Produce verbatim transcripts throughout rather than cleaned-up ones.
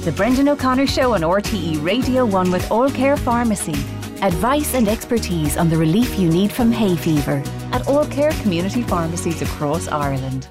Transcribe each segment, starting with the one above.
The Brendan O'Connor Show on R T E Radio one with All Care Pharmacy. Advice and expertise on the relief you need from hay fever at All Care community pharmacies across Ireland.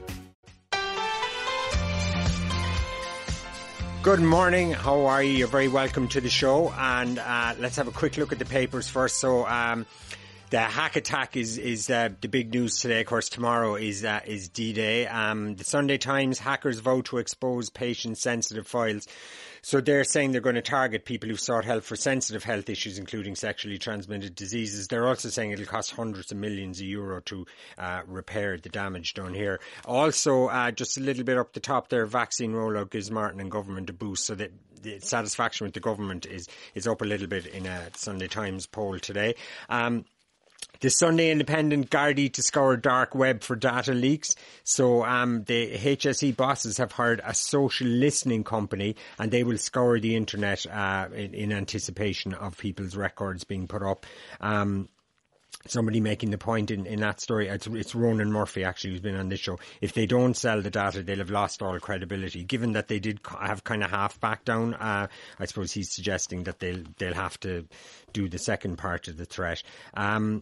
Good morning. How are you? You're very welcome to the show. And uh, let's have a quick look at the papers first. So um, the hack attack is is uh, the big news today. Of course, tomorrow is uh, is D-Day. Um, the Sunday Times, hackers vow to expose patient-sensitive files. So they're saying they're going to target people who've sought help for sensitive health issues, including sexually transmitted diseases. They're also saying it'll cost hundreds of millions of euro to uh, repair the damage done here. Also, uh, just a little bit up the top there, vaccine rollout gives Martin and government a boost, so that the satisfaction with the government is, is up a little bit in a Sunday Times poll today. Um, The Sunday Independent, Gardaí to scour dark web for data leaks. So um, the H S E bosses have hired a social listening company, and they will scour the internet uh, in, in anticipation of people's records being put up. Um, somebody making the point in, in that story, it's, it's Ronan Murphy actually who's been on this show. If they don't sell the data, they'll have lost all credibility. Given that they did have kind of half back down, uh, I suppose he's suggesting that they'll they'll have to do the second part of the threat. Um,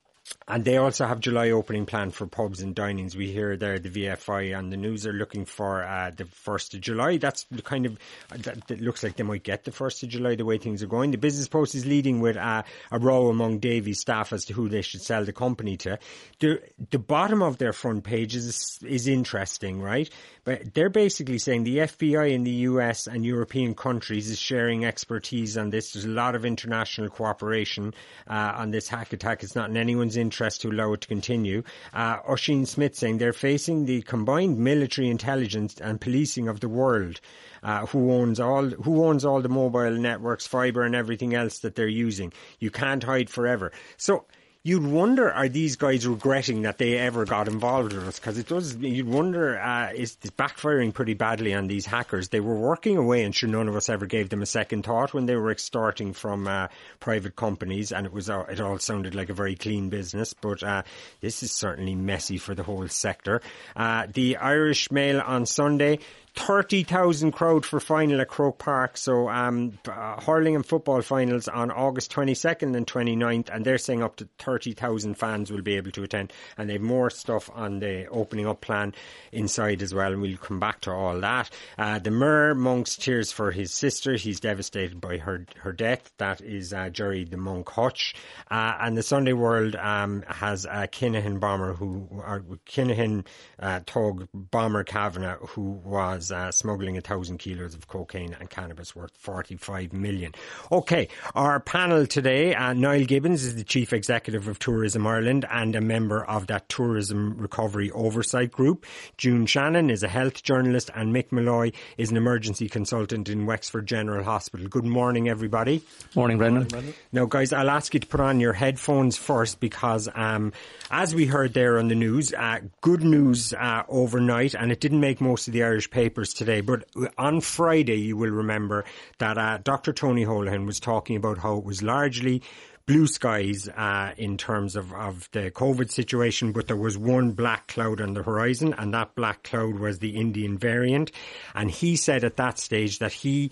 And they also have July opening plan for pubs and dinings. We hear there the V F I on the news are looking for uh, the first of July. That's the kind of, that, that looks like they might get the first of July the way things are going. The Business Post is leading with uh, a row among Davy's staff as to who they should sell the company to. The, the bottom of their front page is, is interesting, right? But they're basically saying the F B I in the U S and European countries is sharing expertise on this. There's a lot of international cooperation uh, on this hack attack. It's not in anyone's interest to allow it to continue. Uh, Oisin Smith saying they're facing the combined military intelligence and policing of the world. Uh, who owns all who owns all the mobile networks, fibre and everything else that they're using. You can't hide forever. So you'd wonder, are these guys regretting that they ever got involved with us? Because it does, you'd wonder, uh, is it backfiring pretty badly on these hackers? They were working away, and sure, none of us ever gave them a second thought when they were extorting from uh, private companies, and it was uh, it all sounded like a very clean business. But uh, this is certainly messy for the whole sector. Uh, the Irish Mail on Sunday, thirty thousand crowd for final at Croke Park. So um, uh, hurling and football finals on August twenty-second and twenty-ninth, and they're saying up to thirty thousand fans will be able to attend, and they have more stuff on the opening up plan inside as well, and we'll come back to all that. Uh, the Mirror, Monk's tears for his sister. He's devastated by her her death. That is uh, Jerry the Monk Hutch. Uh, and the Sunday World um, has a Kinahan bomber who, or Kinahan uh, thug bomber Kavanagh, who was Uh, smuggling a thousand kilos of cocaine and cannabis worth forty-five million. Okay, our panel today, uh, Niall Gibbons is the Chief Executive of Tourism Ireland and a member of that Tourism Recovery Oversight Group. June Shannon is a health journalist, and Mick Malloy is an emergency consultant in Wexford General Hospital. Good morning, everybody. Morning, Brendan. Morning, Brendan. Now, guys, I'll ask you to put on your headphones first because, um, as we heard there on the news, uh, good news uh, overnight, and it didn't make most of the Irish papers today, but on Friday you will remember that uh, Doctor Tony Holohan was talking about how it was largely blue skies uh, in terms of, of the COVID situation, but there was one black cloud on the horizon, and that black cloud was the Indian variant. And he said at that stage that he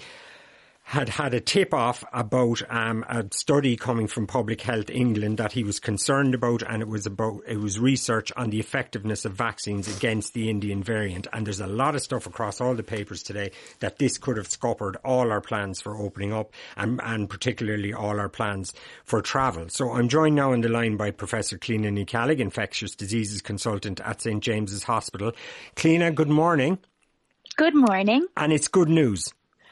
had had a tip-off about um, a study coming from Public Health England that he was concerned about, and it was about it was research on the effectiveness of vaccines against the Indian variant. And there's a lot of stuff across all the papers today that this could have scuppered all our plans for opening up, and, and particularly all our plans for travel. So I'm joined now on the line by Professor Cliona Ní Cheallaigh, infectious diseases consultant at Saint James's Hospital. Cliona, good morning. Good morning. And it's good news.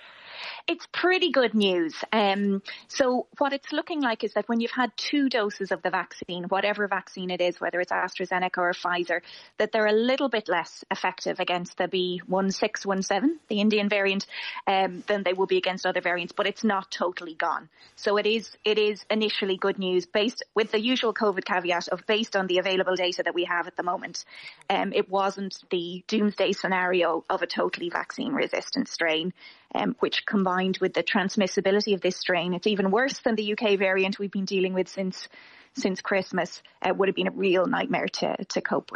It's pretty good news. Um, so what it's looking like is that when you've had two doses of the vaccine, whatever vaccine it is, whether it's AstraZeneca or Pfizer, that they're a little bit less effective against the B one six one seven, the Indian variant, um, than they will be against other variants, but it's not totally gone. So it is, it is initially good news based with the usual COVID caveat of based on the available data that we have at the moment. Um, it wasn't the doomsday scenario of a totally vaccine resistant strain. Um, which combined with the transmissibility of this strain, it's even worse than the U K variant we've been dealing with since since Christmas, uh, would have been a real nightmare to, to cope with.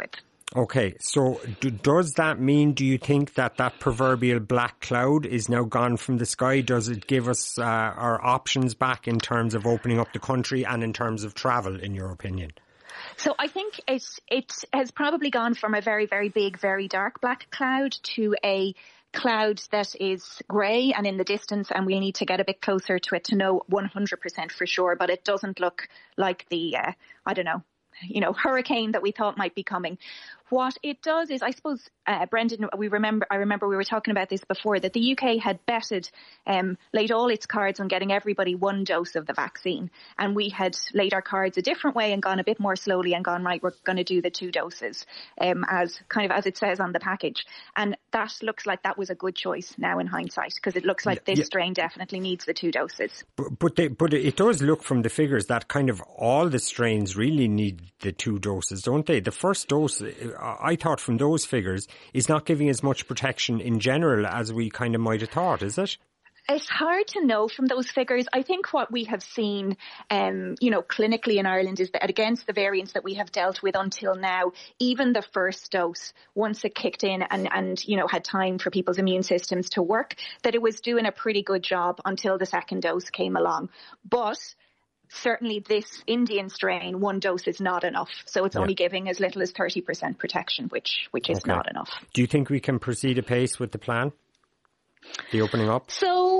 Okay, so do, does that mean, do you think that that proverbial black cloud is now gone from the sky? Does it give us uh, our options back in terms of opening up the country and in terms of travel, in your opinion? So I think it, it has probably gone from a very, very big, very dark black cloud to a cloud that is grey and in the distance, and we'll need to get a bit closer to it to know one hundred percent for sure. But it doesn't look like the, uh, I don't know, you know, hurricane that we thought might be coming. What it does is, I suppose, uh, Brendan, we remember, I remember we were talking about this before, that the U K had betted, um, laid all its cards on getting everybody one dose of the vaccine. And we had laid our cards a different way and gone a bit more slowly and gone, right, we're going to do the two doses, um, as kind of as it says on the package. And that looks like that was a good choice now in hindsight, because it looks like this yeah. strain definitely needs the two doses. But, but, they, but it does look from the figures that kind of all the strains really need the two doses, don't they? The first dose, I thought from those figures, is not giving as much protection in general as we kind of might have thought, is it? It's hard to know from those figures. I think what we have seen, um, you know, clinically in Ireland is that against the variants that we have dealt with until now, even the first dose, once it kicked in and, and, you know, had time for people's immune systems to work, that it was doing a pretty good job until the second dose came along. But certainly this Indian strain, one dose is not enough. So it's yeah. only giving as little as thirty percent protection, which which is okay. not enough. Do you think we can proceed apace with the plan? The opening up?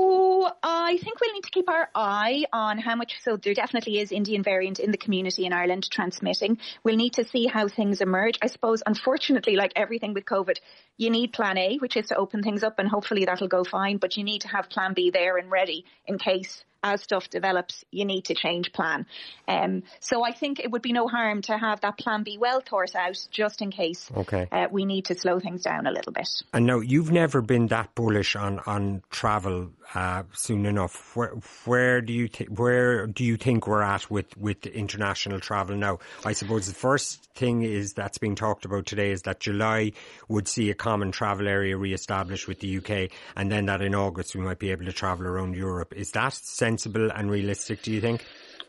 So I think we'll need to keep our eye on how much, so there definitely is Indian variant in the community in Ireland transmitting. We'll need to see how things emerge. I suppose, unfortunately, like everything with COVID, you need plan A, which is to open things up, and hopefully that'll go fine, but you need to have plan B there and ready in case as stuff develops, you need to change plan. Um, so I think it would be no harm to have that plan B well thought out just in case okay. uh, we need to slow things down a little bit. And now, you've never been that bullish on, on travel uh, soon enough. Where, where do you th- where do you think we're at with, with international travel now? I suppose the first thing is that's being talked about today is that July would see a common travel area re-established with the U K, and then that in August we might be able to travel around Europe. Is that sensible and realistic, do you think?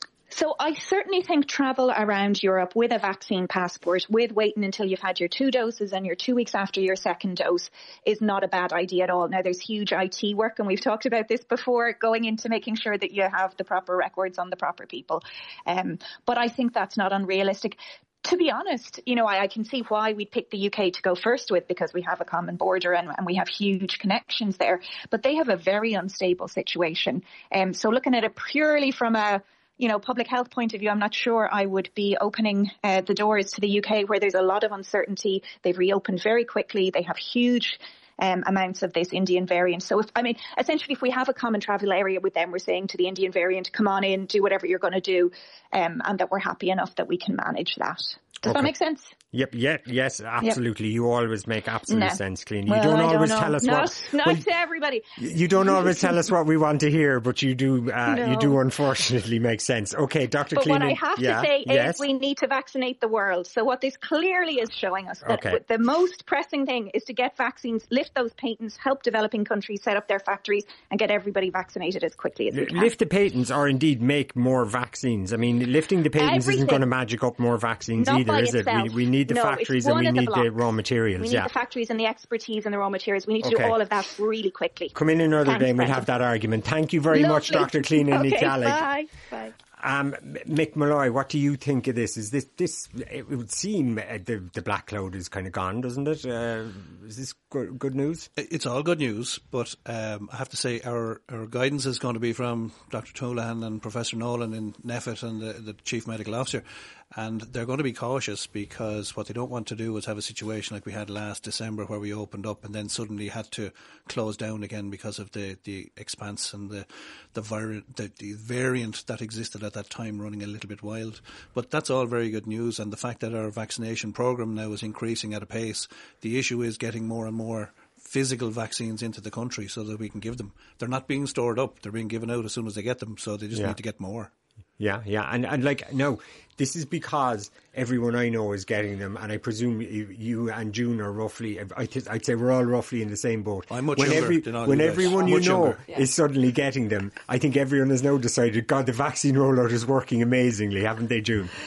So I certainly think travel around Europe with a vaccine passport, with waiting until you've had your two doses and you're two weeks after your second dose, is not a bad idea at all. Now, there's huge I T work, and we've talked about this before, going into making sure that you have the proper records on the proper people. Um, but I think that's not unrealistic. To be honest, you know, I, I can see why we'd pick the U K to go first with, because we have a common border and, and we have huge connections there. But they have a very unstable situation. Um, so looking at it purely from a you know, public health point of view, I'm not sure I would be opening uh, the doors to the U K, where there's a lot of uncertainty. They've reopened very quickly. They have huge um, amounts of this Indian variant. So, if I mean, essentially, if we have a common travel area with them, we're saying to the Indian variant, come on in, do whatever you're going to do, um, and that we're happy enough that we can manage that. Does okay. that make sense? Yep, yeah, yes, absolutely. Yep. You always make absolute no. sense, Clean. You well, don't I always don't tell us not, what... Not well, to everybody. You don't always tell us what we want to hear, but you do uh, no. you do unfortunately make sense. Okay, Doctor But Clean. what I have yeah, to say yes. is we need to vaccinate the world. So what this clearly is showing us, that okay. the most pressing thing is to get vaccines, lift those patents, help developing countries set up their factories and get everybody vaccinated as quickly as we can. Lift the patents, or indeed make more vaccines. I mean, lifting the patents Everything. isn't going to magic up more vaccines Not either, is itself. it? We, we need the no, factories and we need the, the raw materials. We need yeah. the factories and the expertise and the raw materials. We need to okay. do all of that really quickly. Come in another Thanks, day and we'll Brendan. have that argument. Thank you very Lovely. much, Doctor Clean and okay, Nick bye. Bye. Um, Mick Malloy, what do you think of this? Is this, this it would seem uh, the, the black cloud is kind of gone, doesn't it? Uh, is this good, good news? It's all good news, but um, I have to say our, our guidance is going to be from Doctor Toolahan and Professor Nolan in NPHET and the, the Chief Medical Officer. And they're going to be cautious, because what they don't want to do is have a situation like we had last December, where we opened up and then suddenly had to close down again because of the, the expanse and the the, vari- the the variant that existed at that time running a little bit wild. But that's all very good news, and the fact that our vaccination programme now is increasing at a pace. The issue is getting more and more physical vaccines into the country so that we can give them. They're not being stored up, they're being given out as soon as they get them, so they just yeah. need to get more. Yeah, yeah, and and like no, this is because everyone I know is getting them, and I presume you, you and June are roughly. I th- I'd say we're all roughly in the same boat. I'm much when younger every, than all when you guys. everyone I'm you much know younger. is suddenly getting them, I think everyone has now decided, God, the vaccine rollout is working amazingly, haven't they, June?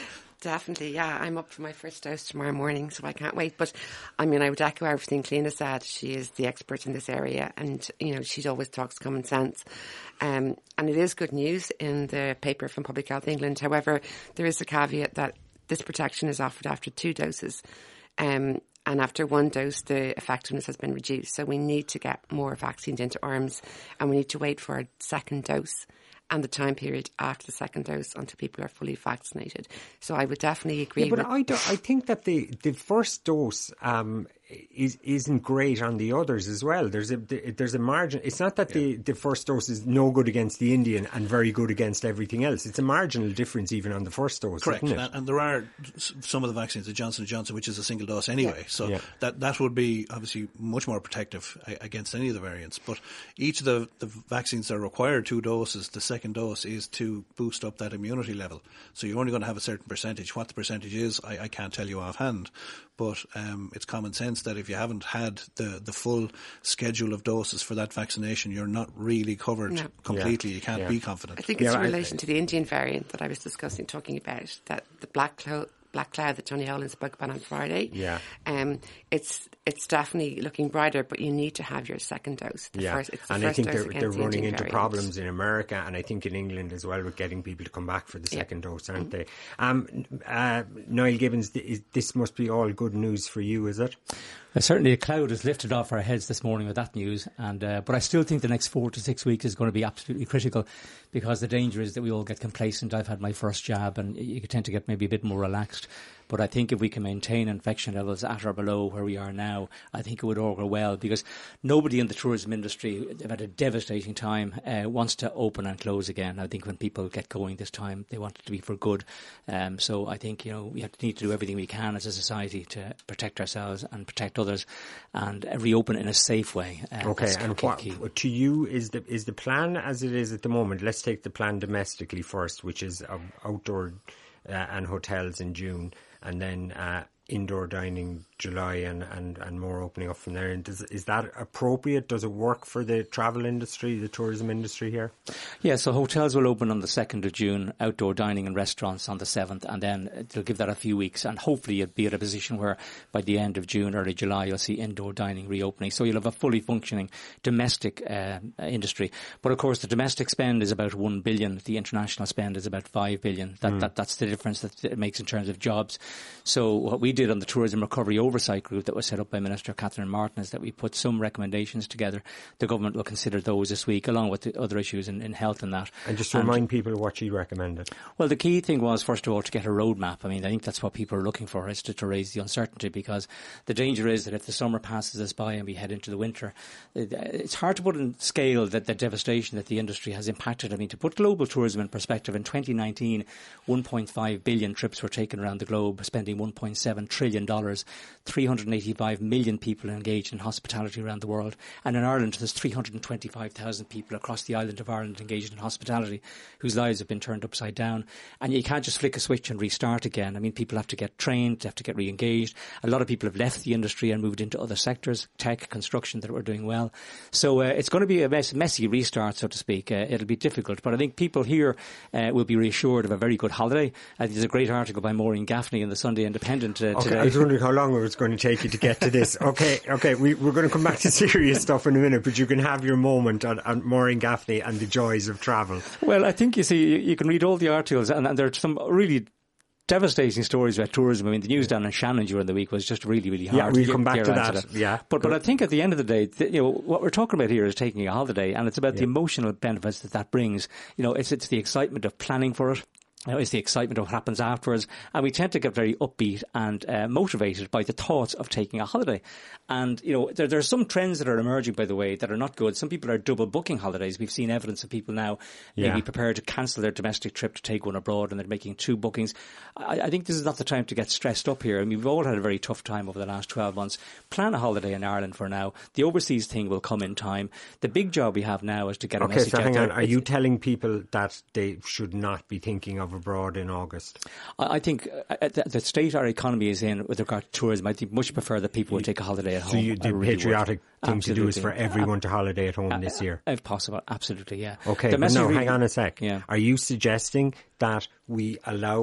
Definitely, yeah. I'm up for my first dose tomorrow morning, so I can't wait. But, I mean, I would echo everything Cliona said. She is the expert in this area, and, you know, she always talks common sense. Um, and it is good news in the paper from Public Health England. However, there is a caveat that this protection is offered after two doses. Um, and after one dose, the effectiveness has been reduced. So we need to get more vaccines into arms, and we need to wait for a second dose and the time period after the second dose until people are fully vaccinated. So I would definitely agree. Yeah, but with I, don't, I think that the, the first dose um, is, isn't great on the others as well. There's a there's a margin. It's not that yeah. the, the first dose is no good against the Indian and very good against everything else. It's a marginal difference even on the first dose. Correct. Isn't it? And there are some of the vaccines, the Johnson and Johnson, which is a single dose anyway. Yeah. So yeah. that that would be obviously much more protective against any of the variants. But each of the, the vaccines that require two doses, the second dose is to boost up that immunity level. So you're only going to have a certain percentage. What the percentage is, I, I can't tell you offhand. But um, it's common sense that if you haven't had the, the full schedule of doses for that vaccination, you're not really covered no. completely. Yeah. You can't yeah. be confident. I think it's yeah, in relation I, to the Indian variant that I was discussing, talking about, that the black cloud, black cloud that Tony Holland spoke about on Friday. Yeah. Um, it's it's definitely looking brighter, but you need to have your second dose. The yeah. first, it's the and first I think dose they're, they're the running Indian into variant. problems in America, and I think in England as well, with getting people to come back for the yeah. second dose, aren't mm-hmm. they? Um, uh, Niall Gibbons, this must be all good news for you, is it? Uh, certainly a cloud is lifted off our heads this morning with that news, and uh, but I still think the next four to six weeks is going to be absolutely critical, because the danger is that we all get complacent. I've had my first jab, and you tend to get maybe a bit more relaxed. But I think if we can maintain infection levels at or below where we are now, I think it would augur well, because nobody in the tourism industry, they've had a devastating time, uh, wants to open and close again. I think when people get going this time, they want it to be for good. Um, so I think, you know, we have to need to do everything we can as a society to protect ourselves and protect others, and uh, reopen in a safe way. Uh, okay, and what key. to you is the is the plan as it is at the moment? Let's take the plan domestically first, which is uh, outdoor uh, and hotels in June, and then uh, indoor dining July, and, and, and more opening up from there. And does, is that appropriate? Does it work for the travel industry, the tourism industry here? Yeah, so hotels will open on the second of June, outdoor dining and restaurants on the seventh, and then it'll give that a few weeks, and hopefully you'll be at a position where by the end of June, early July, you'll see indoor dining reopening. So you'll have a fully functioning domestic uh, industry. But of course, the domestic spend is about one billion. The international spend is about five billion. That, mm. that That's the difference that it makes in terms of jobs. So what we did on the Tourism Recovery Oversight Group that was set up by Minister Catherine Martin is that we put some recommendations together. The government will consider those this week, along with the other issues in, in health and that. And just to and, remind people what she recommended. Well, the key thing was, first of all, to get a roadmap. I mean, I think that's what people are looking for, is to, to raise the uncertainty, because the danger is that if the summer passes us by and we head into the winter, it, it's hard to put in scale that the devastation that the industry has impacted. I mean, to put global tourism in perspective, in twenty nineteen, one point five billion trips were taken around the globe, spending one point seven trillion dollars. three hundred eighty-five million people engaged in hospitality around the world. And in Ireland, there's three hundred twenty-five thousand people across the island of Ireland engaged in hospitality, whose lives have been turned upside down. And you can't just flick a switch and restart again. I mean, people have to get trained, they have to get re-engaged. A lot of people have left the industry and moved into other sectors, tech, construction, that were doing well. So uh, it's going to be a mess, messy restart, so to speak. Uh, it'll be difficult. But I think people here uh, will be reassured of a very good holiday. Uh, there's a great article by Maureen Gaffney in the Sunday Independent uh, okay, today. I was wondering how long it was going to take you to get to this. Okay, okay, we, we're going to come back to serious stuff in a minute, but you can have your moment on, on Maureen Gaffney and the joys of travel. Well, I think, you see, you, you can read all the articles, and, and there are some really devastating stories about tourism. I mean, the news down in Shannon during the week was just really, really hard. Yeah, we'll to come back get to that. that. Yeah, but but I think at the end of the day, th- you know, what we're talking about here is taking a holiday, and it's about yeah. the emotional benefits that that brings. You know, it's it's the excitement of planning for it. You know, it's the excitement of what happens afterwards, and we tend to get very upbeat and uh, motivated by the thoughts of taking a holiday. And, you know, there, there are some trends that are emerging, by the way, that are not good. Some people are double booking holidays. We've seen evidence of people now yeah. maybe prepared to cancel their domestic trip to take one abroad, and they're making two bookings. I, I think this is not the time to get stressed up here. I mean, we've all had a very tough time over the last twelve months. Plan a holiday in Ireland for now. The overseas thing will come in time. The big job we have now is to get a okay, message so out hang there. On. Are you telling people that they should not be thinking of abroad in August? I think uh, the, the state our economy is in with regard to tourism, I think much prefer that people would take a holiday at so home. You, the really patriotic would. thing Absolutely. to do is for everyone to holiday at home uh, this year? If possible, absolutely, yeah. Okay, but no, really, hang on a sec. Yeah. Are you suggesting that we allow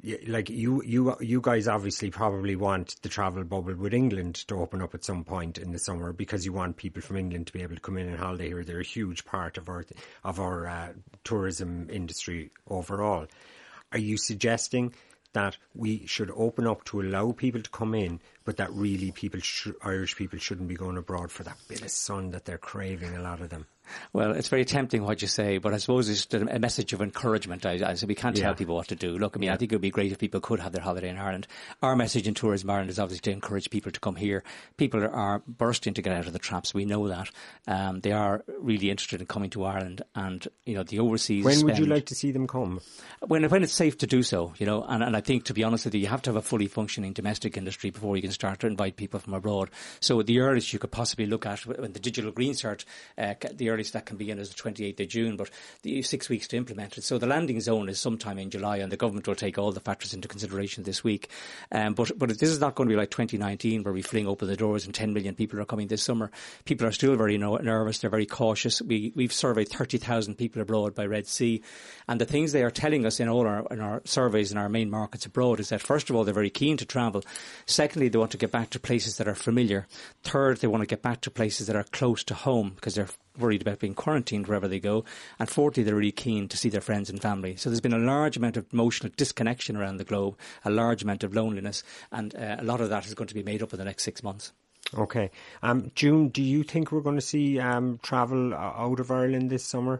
like you, you, you guys obviously probably want the travel bubble with England to open up at some point in the summer because you want people from England to be able to come in and holiday here. They're a huge part of our of our uh, tourism industry overall. Are you suggesting that we should open up to allow people to come in, but that really people, sh- Irish people, shouldn't be going abroad for that bit of sun that they're craving, a lot of them? Well, it's very tempting what you say, but I suppose it's a message of encouragement. I, I so we can't yeah. tell people what to do. Look, I mean, yeah. I think it would be great if people could have their holiday in Ireland. Our message in Tourism Ireland is obviously to encourage people to come here. People are, are bursting to get out of the traps. We know that. Um, they are really interested in coming to Ireland, and you know, the overseas. When spend, would you like to see them come? When when it's safe to do so, you know. And, and I think, to be honest with you, you have to have a fully functioning domestic industry before you can start to invite people from abroad. So the earliest you could possibly look at when the digital green cert, uh, the earliest that can begin is the twenty-eighth of June, but the six weeks to implement it. So the landing zone is sometime in July, and the government will take all the factors into consideration this week. Um, but but this is not going to be like twenty nineteen, where we fling open the doors and ten million people are coming this summer. People are still very no- nervous. They're very cautious. We we've surveyed thirty thousand people abroad by Red C, and the things they are telling us in all our in our surveys in our main markets abroad is that, first of all, they're very keen to travel. Secondly, they want to get back to places that are familiar. Third, they want to get back to places that are close to home because they're worried about being quarantined wherever they go. And fourthly, they're really keen to see their friends and family. So there's been a large amount of emotional disconnection around the globe, a large amount of loneliness, and uh, a lot of that is going to be made up in the next six months. Okay. Um, June, do you think we're going to see um, travel out of Ireland this summer?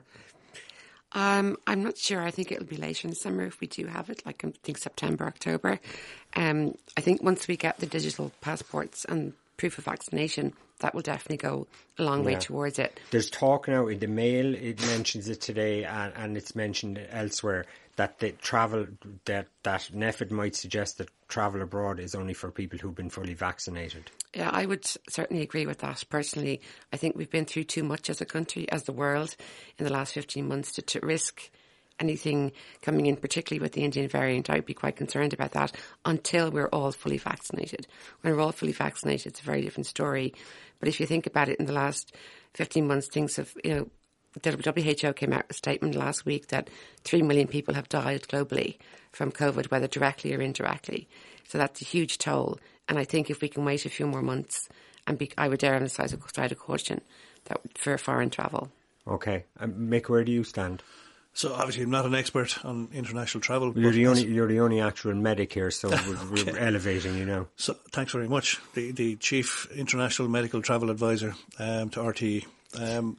Um, I'm not sure. I think it'll be later in the summer if we do have it, like I think September, October. Um, I think once we get the digital passports and proof of vaccination, that will definitely go a long yeah. way towards it. There's talk now in the Mail, it mentions it today, and, and it's mentioned elsewhere, that the travel, that, that NPHET might suggest that travel abroad is only for people who've been fully vaccinated. Yeah, I would certainly agree with that personally. I think we've been through too much as a country, as the world, in the last fifteen months to, to risk anything coming in, particularly with the Indian variant. I would be quite concerned about that until we're all fully vaccinated. When we're all fully vaccinated, it's a very different story. But if you think about it, in the last fifteen months, things have, you know, the W H O came out with a statement last week that three million people have died globally from COVID, whether directly or indirectly. So that's a huge toll. And I think if we can wait a few more months, and be, I would dare on the side of, side of caution that for foreign travel. Okay. Um, Mick, where do you stand? So obviously I'm not an expert on international travel. You're the only you're the only actual medic here, so we're, okay. we're elevating you now. So thanks very much. The the Chief International Medical Travel Advisor um, to R T E. Um,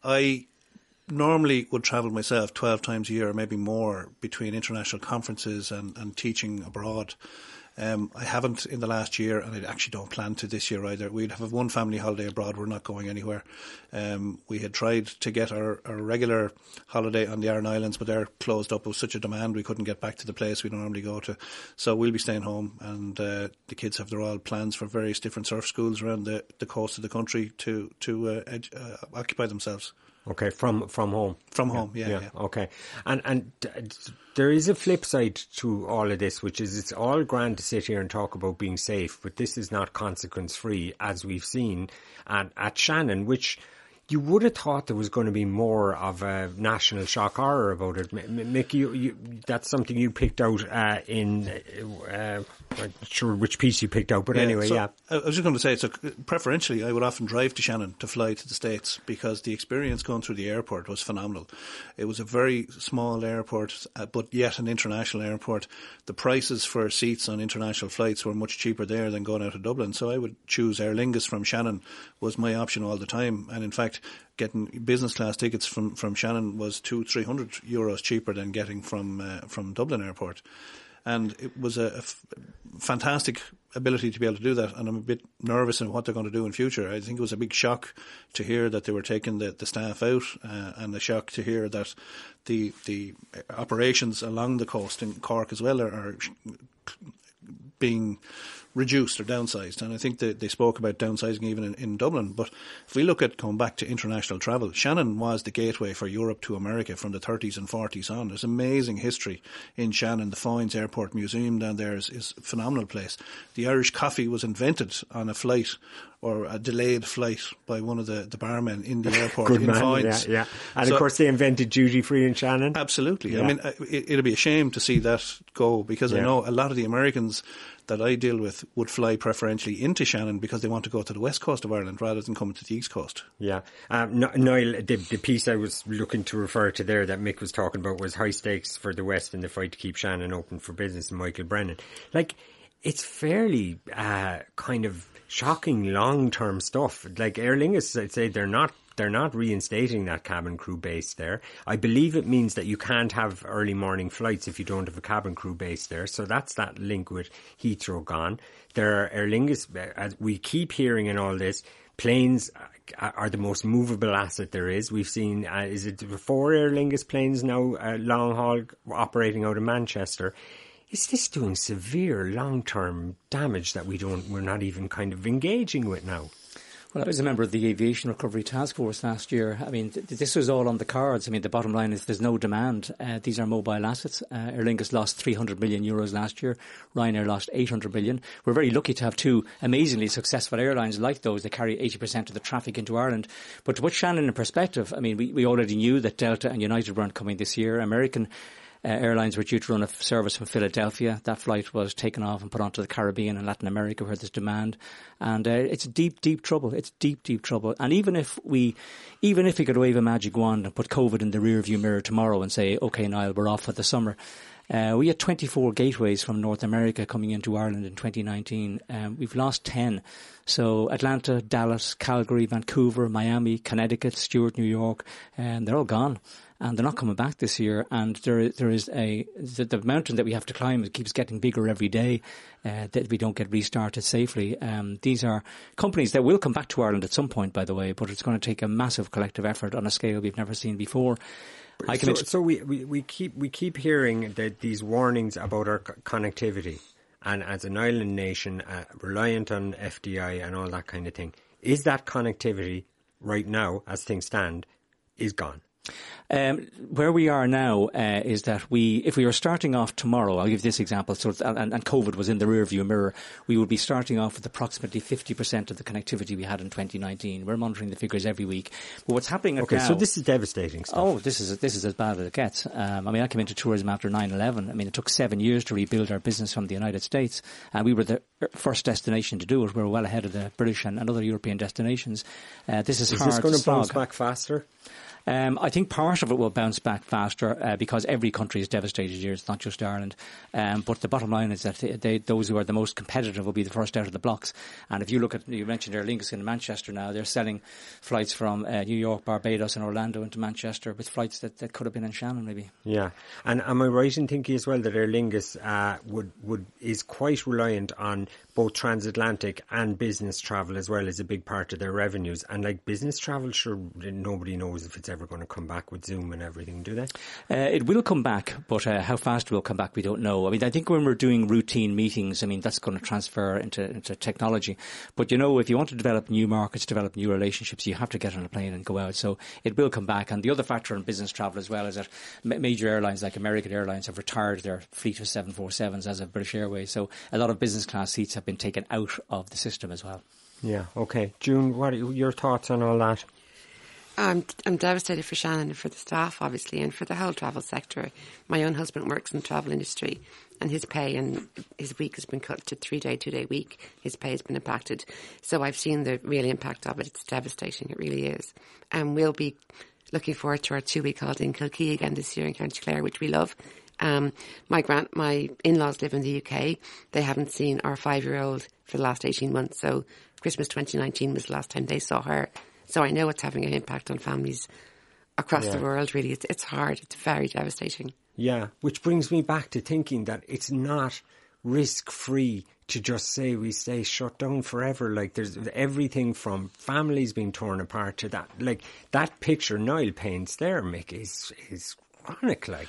I normally would travel myself twelve times a year, or maybe more, between international conferences and, and teaching abroad. Um, I haven't in the last year, and I actually don't plan to this year either. We'd have one family holiday abroad. We're not going anywhere. Um, we had tried to get our, our regular holiday on the Aran Islands, but they're closed up. It was such a demand, we couldn't get back to the place we normally go to. So we'll be staying home, and uh, the kids have their all plans for various different surf schools around the, the coast of the country to, to uh, ed- uh, occupy themselves. Okay, from from home. From home, yeah, yeah. yeah. Okay, and and there is a flip side to all of this, which is it's all grand to sit here and talk about being safe, but this is not consequence free, as we've seen at, at Shannon, which you would have thought there was going to be more of a national shock horror about it. Mick, you, you, that's something you picked out uh, in, uh, I'm not sure which piece you picked out, but yeah, anyway, so yeah. I was just going to say, so preferentially I would often drive to Shannon to fly to the States, because the experience going through the airport was phenomenal. It was a very small airport, uh, but yet an international airport. The prices for seats on international flights were much cheaper there than going out of Dublin, so I would choose Aer Lingus from Shannon was my option all the time, and in fact getting business class tickets from, from Shannon was two, three hundred euros cheaper than getting from uh, from Dublin Airport, and it was a, a f- fantastic ability to be able to do that. And I'm a bit nervous in what they're going to do in future. I think it was a big shock to hear that they were taking the, the staff out, uh, and a shock to hear that the the operations along the coast in Cork as well are, are being reduced or downsized, and I think that they spoke about downsizing even in, in Dublin. But if we look at going back to international travel, Shannon was the gateway for Europe to America from the thirties and forties on. There's amazing history in Shannon. The Foynes Airport Museum down there is, is a phenomenal place. The Irish coffee was invented on a flight or a delayed flight by one of the, the barmen in the airport Good in man, Foynes. Yeah, yeah. And so, of course they invented duty free in Shannon. Absolutely. Yeah. I mean, it, it'd be a shame to see that go, because yeah. I know a lot of the Americans that I deal with would fly preferentially into Shannon because they want to go to the west coast of Ireland rather than coming to the east coast. Yeah. Um, Niall, the, the piece I was looking to refer to there that Mick was talking about was high stakes for the West in the fight to keep Shannon open for business, and Michael Brennan. Like, it's fairly uh, kind of shocking long-term stuff. Like Aer Lingus, I'd say they're not They're not reinstating that cabin crew base there. I believe it means that you can't have early morning flights if you don't have a cabin crew base there. So that's that link with Heathrow gone. There are Aer Lingus, as we keep hearing in all this, planes are the most movable asset there is. We've seen, uh, is it four Aer Lingus planes now, uh, long haul operating out of Manchester. Is this doing severe long-term damage that we don't, we're not even kind of engaging with now? Well, I was a member of the Aviation Recovery Task Force last year. I mean, th- this was all on the cards. I mean, the bottom line is there's no demand. Uh, these are mobile assets. Uh, Aer Lingus lost three hundred million euros last year. Ryanair lost eight hundred million. We're very lucky to have two amazingly successful airlines like those that carry eighty percent of the traffic into Ireland. But to put Shannon in perspective, I mean, we, we already knew that Delta and United weren't coming this year. American Uh, airlines were due to run a service from Philadelphia. That flight was taken off and put onto the Caribbean and Latin America where there's demand. And uh, it's deep, deep trouble. It's deep, deep trouble. And even if we even if we could wave a magic wand and put COVID in the rearview mirror tomorrow and say, OK, Niall, we're off for the summer. Uh, we had twenty-four gateways from North America coming into Ireland in twenty nineteen. Um, we've lost ten. So Atlanta, Dallas, Calgary, Vancouver, Miami, Connecticut, Stewart, New York, and they're all gone. And they're not coming back this year. And there, there is a the, the mountain that we have to climb. It keeps getting bigger every day. Uh, that we don't get restarted safely. Um, these are companies that will come back to Ireland at some point, by the way. But it's going to take a massive collective effort on a scale we've never seen before. I can so, ex- so we, we, we keep we keep hearing that these warnings about our co- connectivity, and as an island nation uh, reliant on F D I and all that kind of thing, is that connectivity right now, as things stand, is gone? Um, where we are now uh, is that we, if we were starting off tomorrow, I'll give this example, so and, and COVID was in the rearview mirror, we would be starting off with approximately fifty percent of the connectivity we had in twenty nineteen. We're monitoring the figures every week. But what's happening okay, now... so this is devastating stuff. Oh, this is this is as bad as it gets. Um, I mean, I came into tourism after nine eleven. I mean, it took seven years to rebuild our business from the United States, and we were the first destination to do it. We were well ahead of the British and, and other European destinations. Uh, this is, is hard this going to bounce slog. back faster? Um, I think part of it will bounce back faster uh, because every country is devastated here. It's not just Ireland. Um, but the bottom line is that they, they, those who are the most competitive will be the first out of the blocks. And if you look at, you mentioned Aer Lingus in Manchester now, they're selling flights from uh, New York, Barbados and Orlando into Manchester with flights that, that could have been in Shannon maybe. Yeah. And am I right in thinking as well that Aer Lingus uh, would, would, is quite reliant on both transatlantic and business travel as well as a big part of their revenues? And like business travel, sure, nobody knows if it's ever going to come back with Zoom and everything, do they? Uh, it will come back, but uh, how fast it will come back, we don't know. I mean, I think when we're doing routine meetings, I mean, that's going to transfer into, into technology. But, you know, if you want to develop new markets, develop new relationships, you have to get on a plane and go out. So it will come back. And the other factor in business travel as well is that major airlines like American Airlines have retired their fleet of seven forty-sevens as of British Airways. So a lot of business class seats have been taken out of the system as well. Yeah, okay. June, what are your thoughts on all that? I'm, I'm devastated for Shannon and for the staff, obviously, and for the whole travel sector. My own husband works in the travel industry, and his pay and his week has been cut to three-day, two-day week. His pay has been impacted. So I've seen the real impact of it. It's devastating. It really is. And we'll be looking forward to our two-week holiday in Kilkee again this year in County Clare, which we love. Um, my grand, my in-laws live in the U K. They haven't seen our five-year-old for the last eighteen months. So Christmas twenty nineteen was the last time they saw her. So I know it's having an impact on families across yeah. the world, really. It's, it's hard. It's very devastating. Yeah, which brings me back to thinking that it's not risk-free to just say we stay shut down forever. Like, there's everything from families being torn apart to that. Like, that picture Niall paints there, Mick, is, is chronic, like.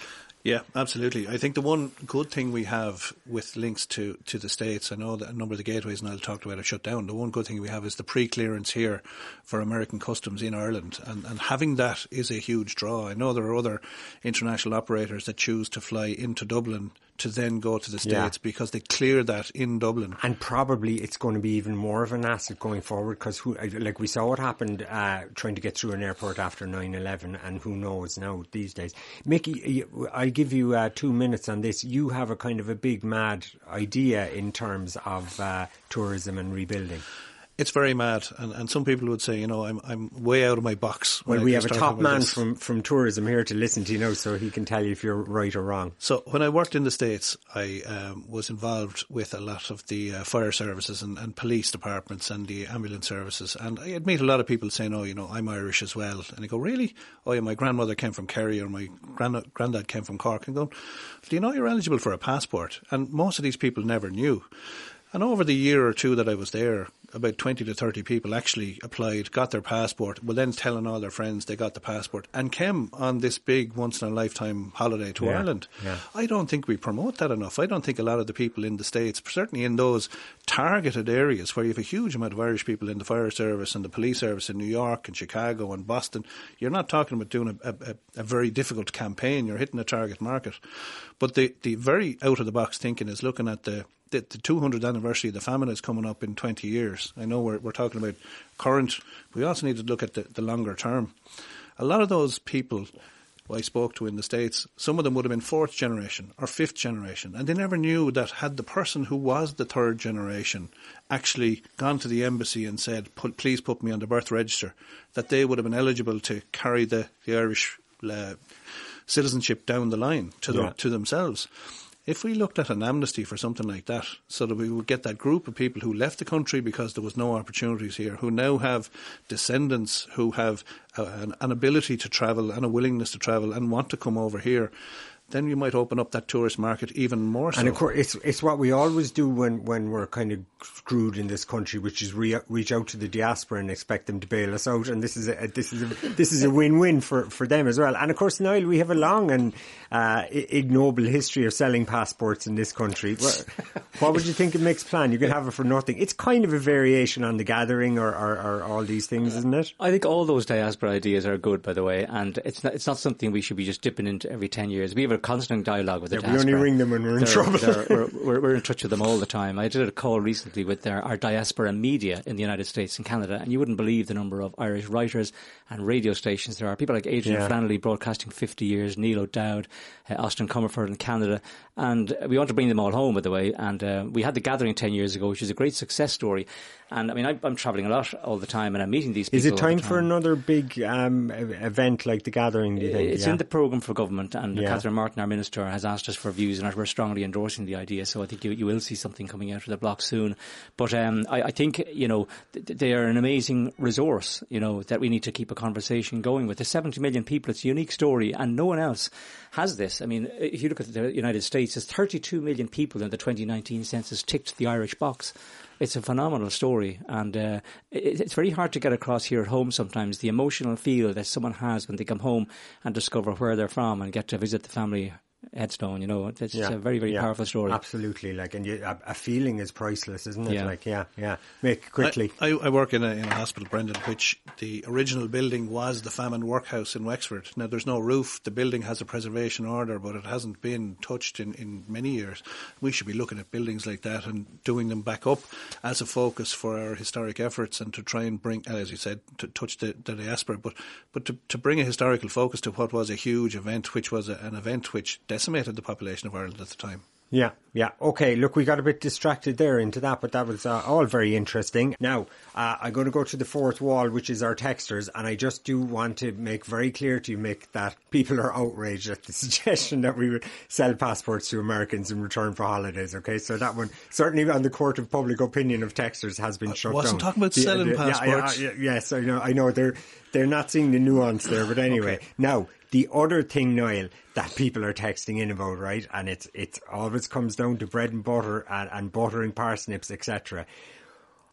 Yeah, absolutely. I think the one good thing we have with links to, to the States, I know that a number of the gateways, and I'll talk about, have shut down. The one good thing we have is the pre-clearance here for American customs in Ireland, and, and having that is a huge draw. I know there are other international operators that choose to fly into Dublin to then go to the States yeah. because they clear that in Dublin. And probably it's going to be even more of an asset going forward, because like we saw what happened uh, trying to get through an airport after nine eleven, and who knows now these days. Mickey, I'll give you uh, two minutes on this. You have a kind of a big mad idea in terms of uh, tourism and rebuilding. It's very mad, and, and some people would say, you know, I'm I'm way out of my box. Well, we have a top man this. from, from tourism here to listen to, you know, so he can tell you if you're right or wrong. So when I worked in the States, I um, was involved with a lot of the uh, fire services and, and police departments and the ambulance services, and I'd meet a lot of people saying, oh, you know, I'm Irish as well. And I go, really? Oh, yeah, my grandmother came from Kerry, or my grand- granddad came from Cork. And going, do you know you're eligible for a passport? And most of these people never knew. And over the year or two that I was there, about twenty to thirty people actually applied, got their passport, were then telling all their friends they got the passport, and came on this big once-in-a-lifetime holiday to yeah, Ireland. Yeah. I don't think we promote that enough. I don't think a lot of the people in the States, certainly in those targeted areas where you have a huge amount of Irish people in the fire service and the police service in New York and Chicago and Boston, you're not talking about doing a, a, a very difficult campaign. You're hitting a target market. But the, the very out-of-the-box thinking is looking at the The, the two hundredth anniversary of the famine is coming up in twenty years. I know we're, we're talking about current. We also need to look at the, the longer term. A lot of those people I spoke to in the States, some of them would have been fourth generation or fifth generation, and they never knew that had the person who was the third generation actually gone to the embassy and said, put, please put me on the birth register, that they would have been eligible to carry the, the Irish uh, citizenship down the line to, yeah. the, to themselves. If we looked at an amnesty for something like that, so that we would get that group of people who left the country because there was no opportunities here, who now have descendants who have uh, an, an ability to travel and a willingness to travel and want to come over here, then you might open up that tourist market even more so. And of course, it's it's what we always do when, when we're kind of screwed in this country, which is re- reach out to the diaspora and expect them to bail us out. And this is a this is a this is a win-win for, for them as well. And of course, Niall, we have a long and uh, ignoble history of selling passports in this country. What, what would you think of Mick's plan? You can have it for nothing. It's kind of a variation on the gathering or, or, or all these things, isn't it? I think all those diaspora ideas are good, by the way, and it's not, it's not something we should be just dipping into every ten years. We have a constant dialogue with the yeah, diaspora. We only ring them when we're in they're, trouble. They're, we're, we're, we're in touch with them all the time. I did a call recently with their, our diaspora media in the United States and Canada, and you wouldn't believe the number of Irish writers and radio stations there are. People like Adrian yeah. Flannelly, broadcasting fifty years, Neil O'Dowd, uh, Austin Comerford in Canada, and we want to bring them all home, by the way. And uh, we had the gathering ten years ago, which is a great success story. And I mean, I, I'm travelling a lot all the time, and I'm meeting these people. Is it time, time. for another big um, event like the gathering, do you think? It's yeah. in the programme for government, and yeah. Catherine Martin, our minister, has asked us for views, and we're strongly endorsing the idea. So I think you, you will see something coming out of the block soon. But um, I, I think, you know, th- they are an amazing resource, you know, that we need to keep a conversation going with. There's seventy million people. It's a unique story, and no one else has this. I mean, if you look at the United States, there's thirty-two million people in the twenty nineteen census ticked the Irish box. It's a phenomenal story, and uh, it, it's very hard to get across here at home sometimes, the emotional feel that someone has when they come home and discover where they're from and get to visit the family headstone. You know, it's yeah. a very, very yeah. powerful story. Absolutely, like, and you, a, a feeling is priceless, isn't it? Yeah. Like, yeah, yeah. Mick, quickly. I, I, I work in a, in a hospital, Brendan, which the original building was the famine workhouse in Wexford. Now, there's no roof. The building has a preservation order, but it hasn't been touched in, in many years. We should be looking at buildings like that and doing them back up as a focus for our historic efforts, and to try and bring, as you said, to touch the, the diaspora, but but to, to bring a historical focus to what was a huge event, which was a, an event which decimated the population of Ireland at the time. Yeah, yeah. Okay, look, we got a bit distracted there into that, but that was uh, all very interesting. Now, uh, I'm going to go to the fourth wall, which is our texters, and I just do want to make very clear to you, Mick, that people are outraged at the suggestion that we would sell passports to Americans in return for holidays, okay? So that one, certainly on the court of public opinion of texters, has been shut down. I wasn't talking about the, selling the, passports. Yeah, yeah, yeah, yes, I know, I know. They're, they're not seeing the nuance there, but anyway. Okay. Now, the other thing, Niall, that people are texting in about, right, and it's it always comes down to bread and butter and, and buttering parsnips, et cetera.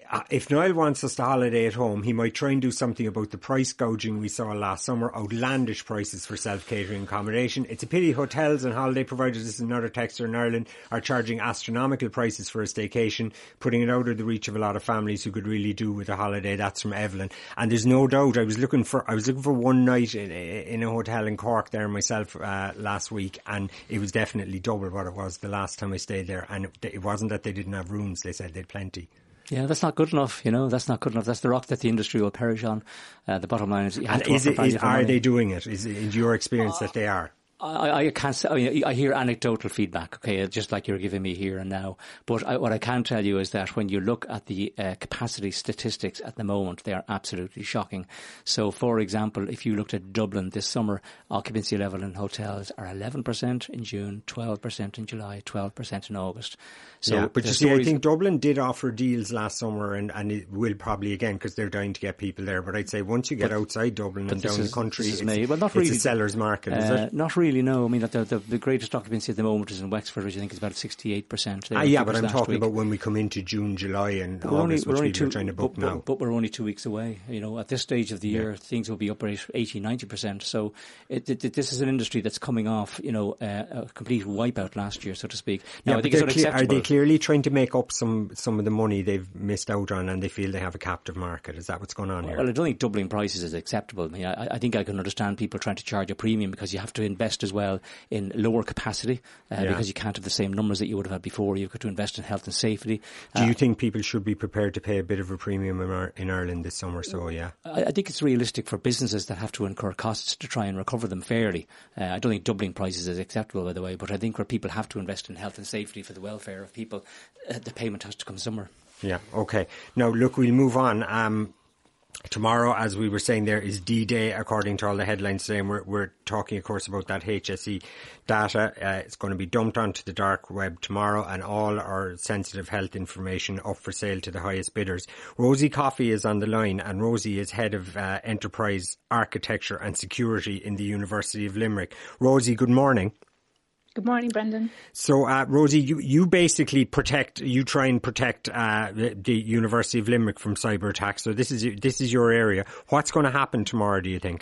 uh, if Niall wants us to holiday at home, he might try and do something about the price gouging we saw last summer, outlandish prices for self-catering accommodation. It's a pity hotels and holiday providers, this is another texter in Ireland, are charging astronomical prices for a staycation, putting it out of the reach of a lot of families who could really do with a holiday. That's from Evelyn. And there's no doubt, I was looking for I was looking for one night in, in a hotel in Cork there myself uh, last week, and it was definitely double what it was the last time I stayed there. And it, it wasn't that they didn't have rooms, they said they'd plenty. Yeah, that's not good enough, you know, that's not good enough. That's the rock that the industry will perish on. Uh, the bottom line is you have and to is it, is, are money. they doing it? Is it in your experience uh, that they are? I, I can't say, I mean, I hear anecdotal feedback, okay, just like you're giving me here and now. But I, what I can tell you is that when you look at the uh, capacity statistics at the moment, they are absolutely shocking. So, for example, if you looked at Dublin this summer, occupancy level in hotels are eleven percent in June, twelve percent in July, twelve percent in August. So yeah, but you see, I think Dublin did offer deals last summer, and, and it will probably again because they're dying to get people there. But I'd say once you get but, outside Dublin and down is, the country, it's, well, not really, it's a seller's market, uh, is it? Not really, no. I mean, the, the, the greatest occupancy at the moment is in Wexford, which I think is about sixty-eight percent. Ah, yeah, but I'm talking week. about when we come into June, July and but August, only, which people two, are trying to book but, now. But, but we're only two weeks away. You know, at this stage of the year, yeah. things will be up at eighty, ninety percent. So it, it, it, this is an industry that's coming off, you know, uh, a complete wipeout last year, so to speak. Now, yeah, I think it's clear, unacceptable. Are they clearly trying to make up some, some of the money they've missed out on, and they feel they have a captive market? Is that what's going on well, here? Well, I don't think doubling prices is acceptable. I mean, I, I think I can understand people trying to charge a premium because you have to invest as well in lower capacity uh, yeah. because you can't have the same numbers that you would have had before. You've got to invest in health and safety. Do you uh, think people should be prepared to pay a bit of a premium in, in Ireland this summer? So, yeah. I, I think it's realistic for businesses that have to incur costs to try and recover them fairly. Uh, I don't think doubling prices is acceptable, by the way, but I think where people have to invest in health and safety for the welfare of people, uh, the payment has to come somewhere. Yeah, okay. Now, look, we'll move on. Um, tomorrow, as we were saying there, is D-Day, according to all the headlines today, and we're, we're talking, of course, about that H S E data. Uh, it's going to be dumped onto the dark web tomorrow, and all our sensitive health information up for sale to the highest bidders. Rosie Coffey is on the line, and Rosie is Head of uh, Enterprise Architecture and Security in the University of Limerick. Rosie, good morning. Good morning, Brendan. So, uh, Rosie, you, you basically protect, you try and protect uh, the, the University of Limerick from cyber attacks. So this is this is your area. What's going to happen tomorrow, do you think?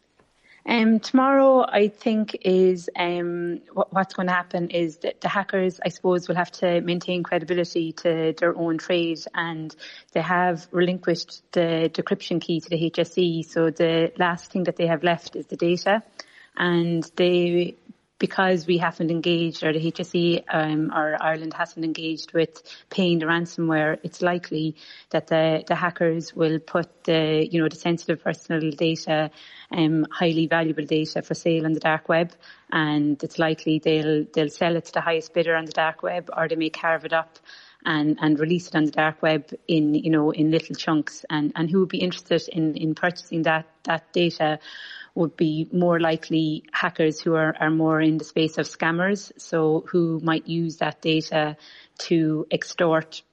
Um, tomorrow, I think, is um, what, what's going to happen is that the hackers, I suppose, will have to maintain credibility to their own trade, and they have relinquished the decryption key to the H S E. So the last thing that they have left is the data, and they... because we haven't engaged, or the H S E um, or Ireland hasn't engaged with paying the ransomware, it's likely that the, the hackers will put the, you know, the sensitive personal data, um, highly valuable data for sale on the dark web, and it's likely they'll they'll sell it to the highest bidder on the dark web, or they may carve it up and, and release it on the dark web in, you know, in little chunks. And, and who would be interested in, in purchasing that, that data would be more likely hackers who are, are more in the space of scammers, so who might use that data to extort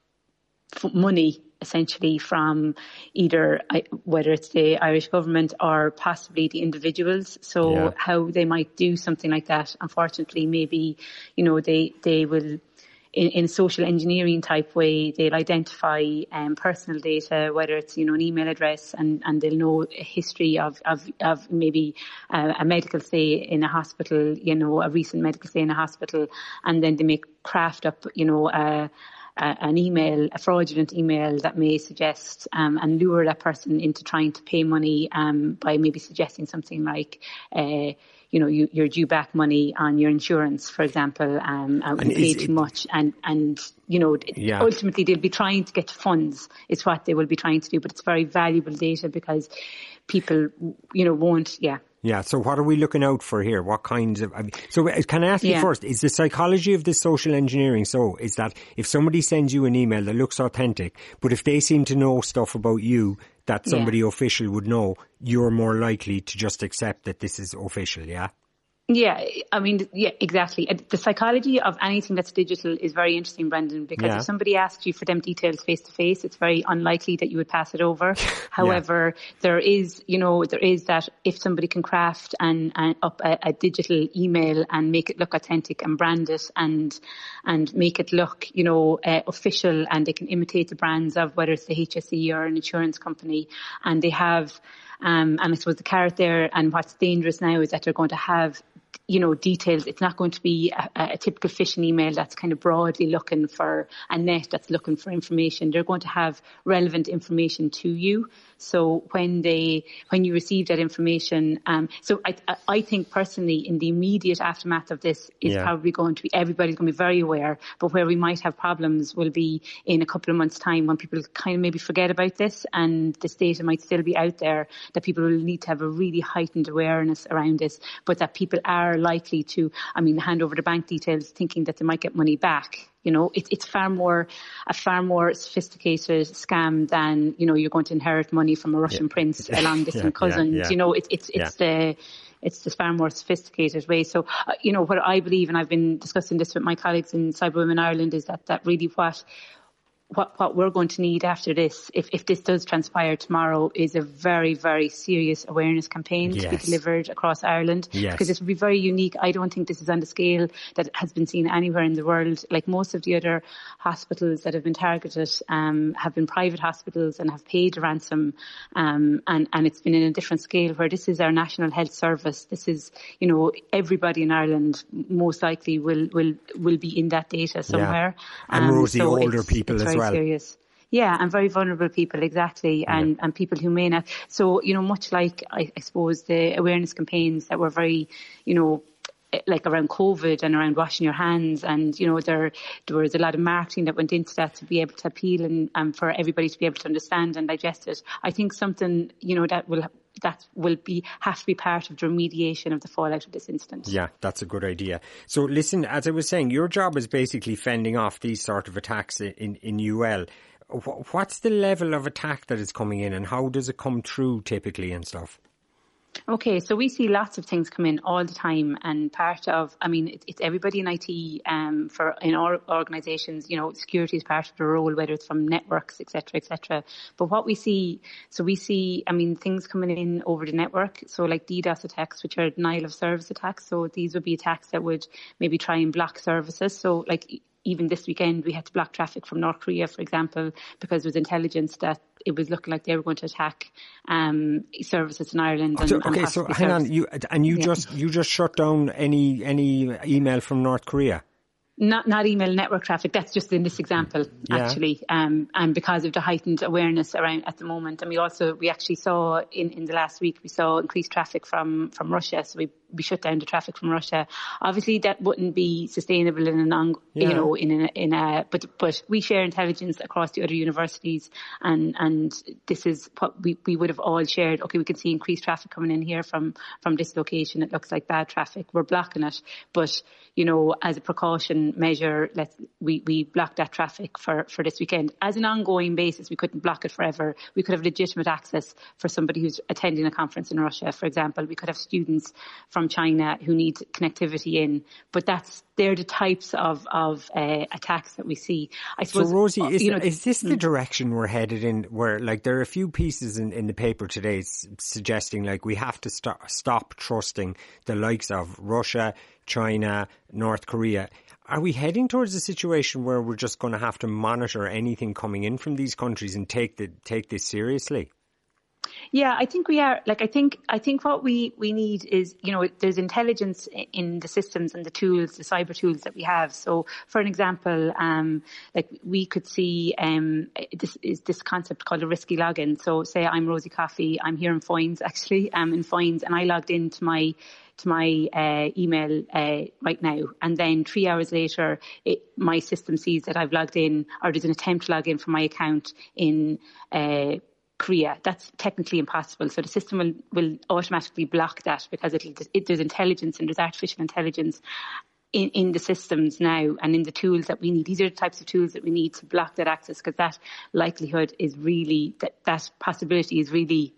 f- money essentially from either, whether it's the Irish government or possibly the individuals. So yeah. how they might do something like that, unfortunately, maybe, you know, they, they will... In, in a social engineering type way, they'll identify um, personal data, whether it's, you know, an email address, and, and they'll know a history of, of, of maybe uh, a medical stay in a hospital, you know, a recent medical stay in a hospital, and then they may craft up, you know, uh, uh, an email, a fraudulent email that may suggest um, and lure that person into trying to pay money um, by maybe suggesting something like, uh, you know, you, you're due back money on your insurance, for example, um, and we pay too much, and, and, you know, yeah. ultimately they'll be trying to get funds. It's what they will be trying to do, but it's very valuable data because people, you know, won't, yeah. Yeah, so what are we looking out for here? What kinds of... I mean, so can I ask you yeah. first, is the psychology of this social engineering so, is that if somebody sends you an email that looks authentic, but if they seem to know stuff about you that somebody yeah. official would know, you're more likely to just accept that this is official, yeah? Yeah, I mean, yeah, exactly. The psychology of anything that's digital is very interesting, Brendan, because yeah. if somebody asks you for them details face to face, it's very unlikely that you would pass it over. However, yeah. there is, you know, there is that if somebody can craft and, and up a, a digital email and make it look authentic and brand it and and make it look, you know, uh, official, and they can imitate the brands of whether it's the H S E or an insurance company, and they have. Um, and I suppose the carrot there, and what's dangerous now is that they're going to have, you know, details. It's not going to be a, a typical phishing email that's kind of broadly looking for a net that's looking for information. They're going to have relevant information to you. So when they, when you receive that information, um, so I, I think personally in the immediate aftermath of this is yeah. probably going to be, everybody's going to be very aware, but where we might have problems will be in a couple of months' time when people kind of maybe forget about this and this data might still be out there, that people will need to have a really heightened awareness around this, but that people are likely to, I mean, hand over the bank details thinking that they might get money back. You know, it, it's far more, a far more sophisticated scam than, you know, you're going to inherit money from a Russian yeah. prince, a long distant yeah, cousin. Yeah, yeah. You know, it, it's, it's yeah. the, it's the far more sophisticated way. So, uh, you know, what I believe, and I've been discussing this with my colleagues in Cyber Women Ireland, is that, that really what, What, what we're going to need after this, if, if this does transpire tomorrow, is a very, very serious awareness campaign yes. to be delivered across Ireland. Yes. Because this will be very unique. I don't think this is on the scale that has been seen anywhere in the world. Like most of the other hospitals that have been targeted um, have been private hospitals and have paid a ransom. Um, and, and it's been in a different scale, where this is our National Health Service. This is, you know, everybody in Ireland most likely will, will, will be in that data somewhere. Yeah. And um, Rosie, so older it's, people it's as well. Serious. Yeah, and very vulnerable people, exactly, and, yeah. and people who may not. So, you know, much like, I, I suppose, the awareness campaigns that were very, you know, like around COVID and around washing your hands, and, you know, there there was a lot of marketing that went into that to be able to appeal and, and for everybody to be able to understand and digest it. I think something, you know, that will that will be have to be part of the remediation of the fallout of this incident. Yeah, that's a good idea. So listen, as I was saying, your job is basically fending off these sort of attacks in, in U L. What's the level of attack that is coming in, and how does it come through typically and stuff? Okay, so we see lots of things come in all the time, and part of, I mean, it, it's everybody in I T, um, for in our organisations, you know, security is part of the role, whether it's from networks, et cetera, et cetera. But what we see, so we see, I mean, things coming in over the network, so like DDoS attacks, which are denial of service attacks. So these would be attacks that would maybe try and block services. So like, even this weekend, we had to block traffic from North Korea, for example, because there was intelligence that it was looking like they were going to attack um, services in Ireland. And, okay, and so hang on, you and you yeah. just you just shut down any any email from North Korea. Not not email network traffic. That's just in this example, yeah. actually, um, and because of the heightened awareness around at the moment. And we also we actually saw in, in the last week we saw increased traffic from, from Russia. So we, we shut down the traffic from Russia. Obviously, that wouldn't be sustainable in an on, yeah. you know in a, in a but but we share intelligence across the other universities, and and this is what we, we would have all shared. Okay, we can see increased traffic coming in here from from this location. It looks like bad traffic. We're blocking it, but you know, as a precaution measure, let's, we, we blocked that traffic for, for this weekend. As an ongoing basis, we couldn't block it forever. We could have legitimate access for somebody who's attending a conference in Russia, for example. We could have students from China who need connectivity in. But that's, they're the types of, of uh, attacks that we see. I suppose, so, Rosie, is, you know, is this the direction we're headed in, where, like, there are a few pieces in, in the paper today suggesting, like, we have to stop, stop trusting the likes of Russia, China, North Korea. Are we heading towards a situation where we're just going to have to monitor anything coming in from these countries and take the take this seriously? Yeah, I think we are. Like, I think I think what we, we need is, you know, there's intelligence in the systems and the tools, the cyber tools that we have. So, for an example, um, like we could see um, this is this concept called a risky login. So, say I'm Rosie Coffey, I'm here in Foynes, actually, I'm in Foynes, and I logged into my to my uh, email uh, right now, and then three hours later it, my system sees that I've logged in, or there's an attempt to log in from my account in uh, Korea. That's technically impossible. So the system will, will automatically block that, because it'll, it, there's intelligence and there's artificial intelligence in, in the systems now and in the tools that we need. These are the types of tools that we need to block that access, because that likelihood is really, that, that possibility is really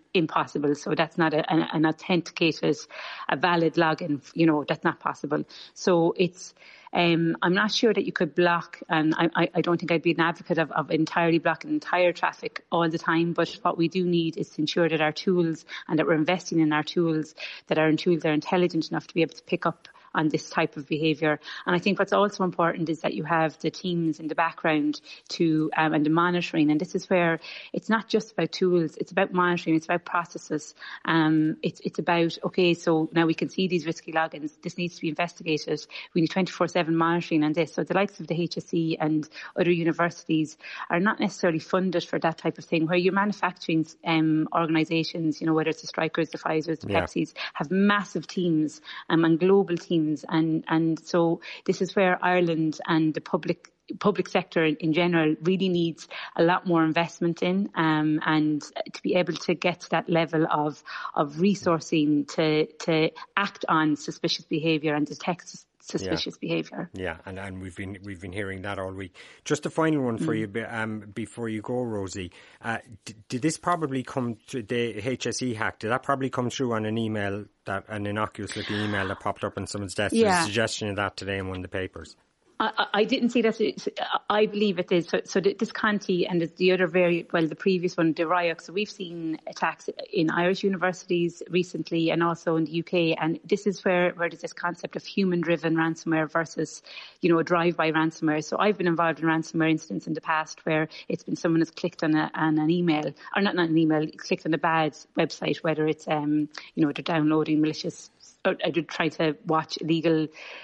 impossible. So that's not a, an, an authenticated, a valid login. You know, that's not possible. So it's, um, I'm not sure that you could block, and I, I don't think I'd be an advocate of, of entirely blocking entire traffic all the time. But what we do need is to ensure that our tools, and that we're investing in our tools, that our tools are intelligent enough to be able to pick up on this type of behaviour. And I think what's also important is that you have the teams in the background to um, and the monitoring. And this is where it's not just about tools, it's about monitoring, it's about processes. Um, it's, it's about, okay, so now we can see these risky logins, this needs to be investigated. We need twenty-four seven monitoring on this. So the likes of the H S E and other universities are not necessarily funded for that type of thing, where your manufacturing um, organisations, you know, whether it's the Strykers, the Pfizers, the yeah. Pepsis, have massive teams um, and global teams. And, and so this is where Ireland and the public public sector in, in general really needs a lot more investment in, um, and to be able to get to that level of of resourcing to to act on suspicious behaviour and detect suspicious yeah. behaviour. Yeah, and, and we've been we've been hearing that all week. Just a final one for mm. you um, before you go, Rosie. Uh, d- did this probably come to the H S E hack? Did that probably come through on an email, that an innocuous looking email that popped up on someone's desk? Yeah. There's a suggestion of that today in one of the papers. I, I didn't see that. I believe it is. So, so this Conti and the other very, well, the previous one, the Ryuk. So we've seen attacks in Irish universities recently and also in the U K. And this is where, where there's this concept of human-driven ransomware versus, you know, a drive-by ransomware. So I've been involved in ransomware incidents in the past where it's been someone has clicked on, a, on an email, or not, not an email, clicked on a bad website, whether it's, um, you know, they're downloading malicious, or they're trying to watch illegal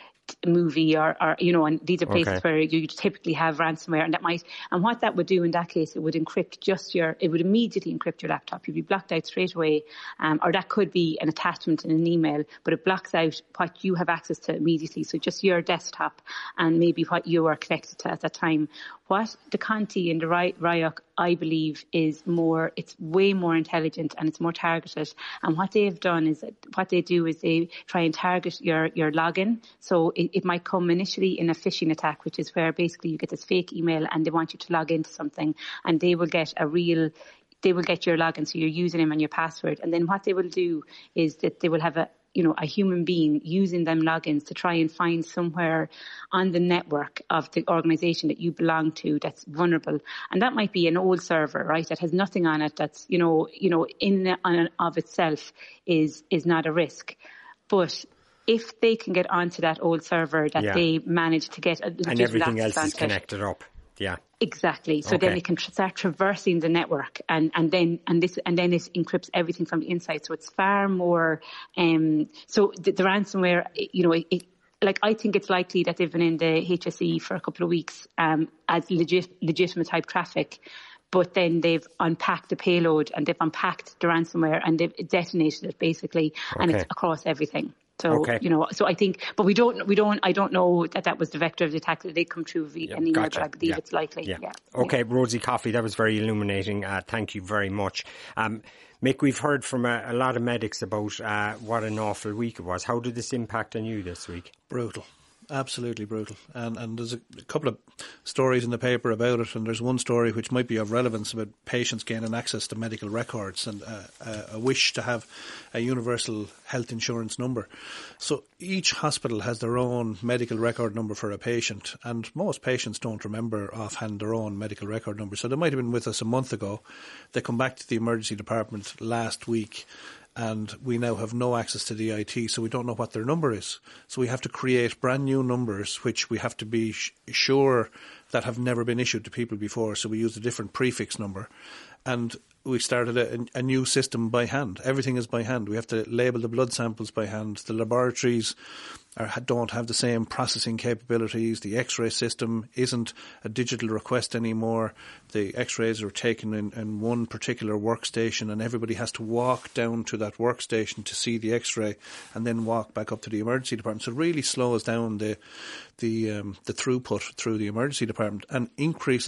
movie or, or, you know, and these are places okay. where you typically have ransomware, and that might, and what that would do in that case, it would encrypt just your, it would immediately encrypt your laptop. You'd be blocked out straight away, um, or that could be an attachment in an email, but it blocks out what you have access to immediately. So just your desktop and maybe what you are connected to at that time. What the Conti and the Ryuk, I believe, is more, it's way more intelligent and it's more targeted. And what they've done is, that what they do is they try and target your, your login. So it, it might come initially in a phishing attack, which is where basically you get this fake email and they want you to log into something, and they will get a real, they will get your login, so your username and your password. And then what they will do is that they will have a, you know, a human being using them logins to try and find somewhere on the network of the organisation that you belong to that's vulnerable. And that might be an old server, right, that has nothing on it, that's, you know, you know, in and of itself is, is not a risk. But if they can get onto that old server that yeah. they manage to get a legitimate and everything else is it, connected up. Yeah. Exactly. So okay. then it can start traversing the network, and, and then and this and then it encrypts everything from the inside. So it's far more. Um, so the, the ransomware, you know, it, it, like I think it's likely that they've been in the H S E for a couple of weeks um, as legit, legitimate type traffic. But then they've unpacked the payload and they've unpacked the ransomware and they've detonated it basically, okay. and it's across everything. So, okay. you know, so I think, but we don't, we don't, I don't know that that was the vector of the attack that they come through via yeah, an email, gotcha. but I believe yeah. it's likely. Yeah. yeah. Okay, yeah. Rosie Coffey, that was very illuminating. Uh, thank you very much. Um, Mick, we've heard from a, a lot of medics about uh, what an awful week it was. How did this impact on you this week? Brutal. Absolutely brutal. And and there's a, a couple of stories in the paper about it, and there's one story which might be of relevance about patients gaining access to medical records and uh, a, a wish to have a universal health insurance number. So each hospital has their own medical record number for a patient, and most patients don't remember offhand their own medical record number. So they might have been with us a month ago. They come back to the emergency department last week, and we now have no access to the I T, so we don't know what their number is. So we have to create brand new numbers, which we have to be sh- sure that have never been issued to people before. So we use a different prefix number. And we started a, a new system by hand. Everything is by hand. We have to label the blood samples by hand. The laboratories are, don't have the same processing capabilities. The X-ray system isn't a digital request anymore. The X-rays are taken in, in one particular workstation, and everybody has to walk down to that workstation to see the X-ray and then walk back up to the emergency department. So it really slows down the the um, the throughput through the emergency department and increases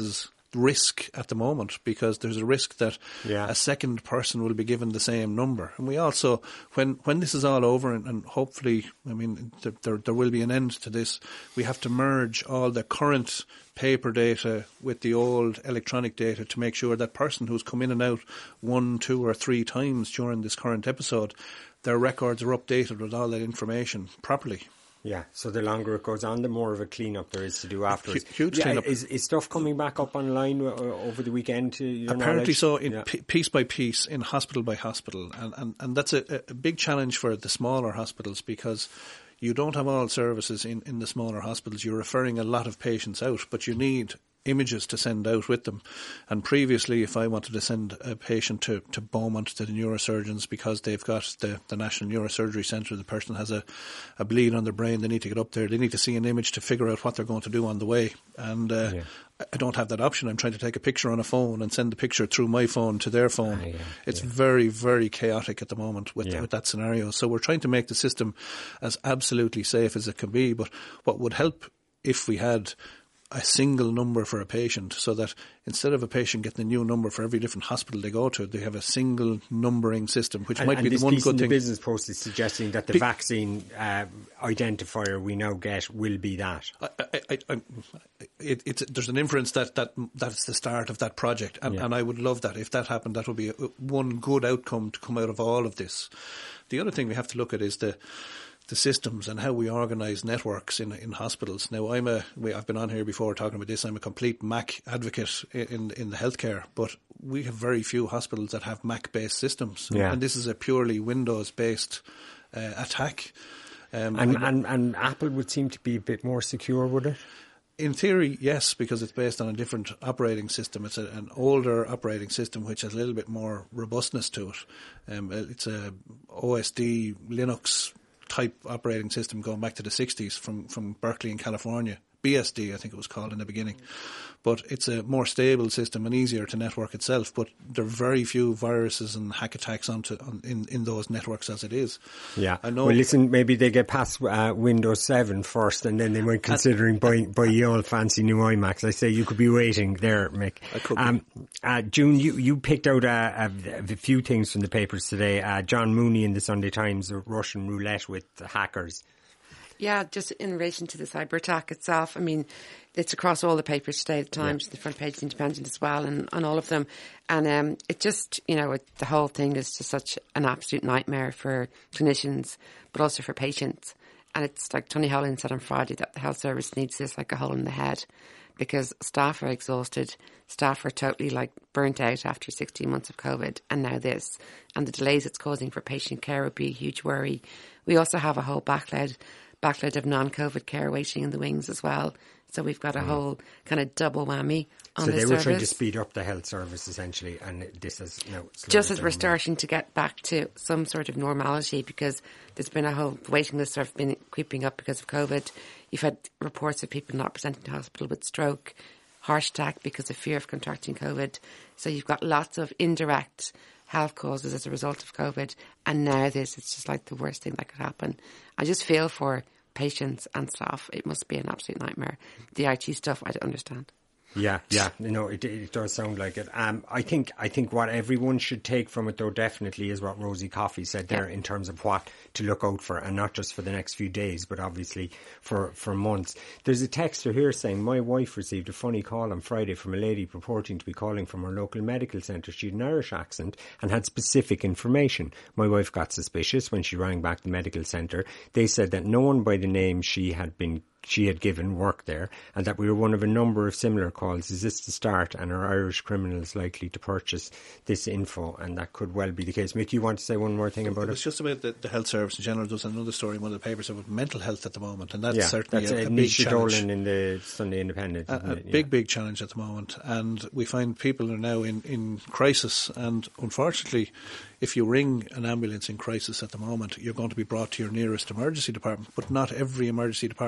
risk at the moment, because there's a risk that yeah. a second person will be given the same number. And we also, when when this is all over, and, and hopefully, I mean, there, there there will be an end to this, we have to merge all the current paper data with the old electronic data to make sure that person who's come in and out one, two or three times during this current episode, their records are updated with all that information properly. Yeah, so the longer it goes on, the more of a clean-up there is to do afterwards. Huge yeah, clean-up. Is, is stuff coming back up online over the weekend? To your Apparently knowledge? so, in yeah. p- piece by piece, in hospital by hospital. And, and, and that's a, a big challenge for the smaller hospitals, because you don't have all services in, in the smaller hospitals. You're referring a lot of patients out, but you need images to send out with them. And previously, if I wanted to send a patient to, to Beaumont to the neurosurgeons because they've got the, the National Neurosurgery Centre, the person has a, a bleed on their brain, they need to get up there, they need to see an image to figure out what they're going to do on the way. And uh, yeah. I don't have that option. I'm trying to take a picture on a phone and send the picture through my phone to their phone. Ah, yeah, it's yeah. very, very chaotic at the moment with, yeah. with that scenario. So we're trying to make the system as absolutely safe as it can be. But what would help if we had a single number for a patient, so that instead of a patient getting a new number for every different hospital they go to, they have a single numbering system, which and, might and be this the one piece good in the thing. Business Post is suggesting that the Pe- vaccine uh, identifier we now get will be that. I, I, I, I, it, it's, there's an inference that, that that's the start of that project, and, yeah. and I would love that. If that happened, that would be a, one good outcome to come out of all of this. The other thing we have to look at is the the systems and how we organise networks in in hospitals. Now, I'm a, we, I've been on here before talking about this, I'm a complete M A C advocate in in the healthcare, but we have very few hospitals that have M A C-based systems. Yeah. And this is a purely Windows-based uh, attack. Um, and, and, and Apple would seem to be a bit more secure, would it? In theory, yes, because it's based on a different operating system. It's a, an older operating system which has a little bit more robustness to it. Um, it's a O S D Linux type operating system going back to the sixties from, from Berkeley in California. B S D, I think it was called in the beginning. But it's a more stable system and easier to network itself. But there are very few viruses and hack attacks onto on, in, in those networks as it is. Yeah. I know. Well, listen, maybe they get past uh, Windows seven first, and then they might considering buying buy you all fancy new iMacs. I say you could be waiting there, Mick. I could um, uh, June, you, you picked out a, a, a few things from the papers today. Uh, John Mooney in the Sunday Times, a Russian roulette with hackers. Yeah, just in relation to the cyber attack itself, I mean, it's across all the papers today, the Times, yeah. the front page, the Independent as well, and, and all of them. And um, it just, you know, it, the whole thing is just such an absolute nightmare for clinicians, but also for patients. And it's like Tony Holland said on Friday that the health service needs this like a hole in the head, because staff are exhausted, staff are totally like burnt out after sixteen months of COVID, and now this. And the delays it's causing for patient care would be a huge worry. We also have a whole backlog backload of non-COVID care waiting in the wings as well. So we've got a mm. whole kind of double whammy on so the service. So they were trying to speed up the health service essentially, and this is now just as we're starting to get back to some sort of normality, because there's been a whole waiting list sort of been creeping up because of COVID. You've had reports of people not presenting to hospital with stroke, heart attack because of fear of contracting COVID. So you've got lots of indirect health causes as a result of COVID, and now this, it's just like the worst thing that could happen. I just feel for patients and staff. It must be an absolute nightmare. The I T stuff, I don't understand. Yeah, yeah, you know, it, it does sound like it. Um, I think, I think what everyone should take from it, though, definitely is what Rosie Coffey said there, yeah. in terms of what to look out for, and not just for the next few days, but obviously for for months. There's a texter here saying, my wife received a funny call on Friday from a lady purporting to be calling from her local medical centre. She had an Irish accent and had specific information. My wife got suspicious when she rang back the medical centre. They said that no one by the name she had been she had given work there, and that we were one of a number of similar calls. Is this the start, and are Irish criminals likely to purchase this info? And that could well be the case. Mick, you want to say one more thing about it? It's just about the, the health service in general. There's another story in one of the papers about mental health at the moment, and that's yeah, certainly that's a, a, a big big challenge. challenge. In the Sunday Independent. A, a yeah. big, big challenge at the moment, and we find people are now in, in crisis, and unfortunately, if you ring an ambulance in crisis at the moment, you're going to be brought to your nearest emergency department, but not every emergency department in the country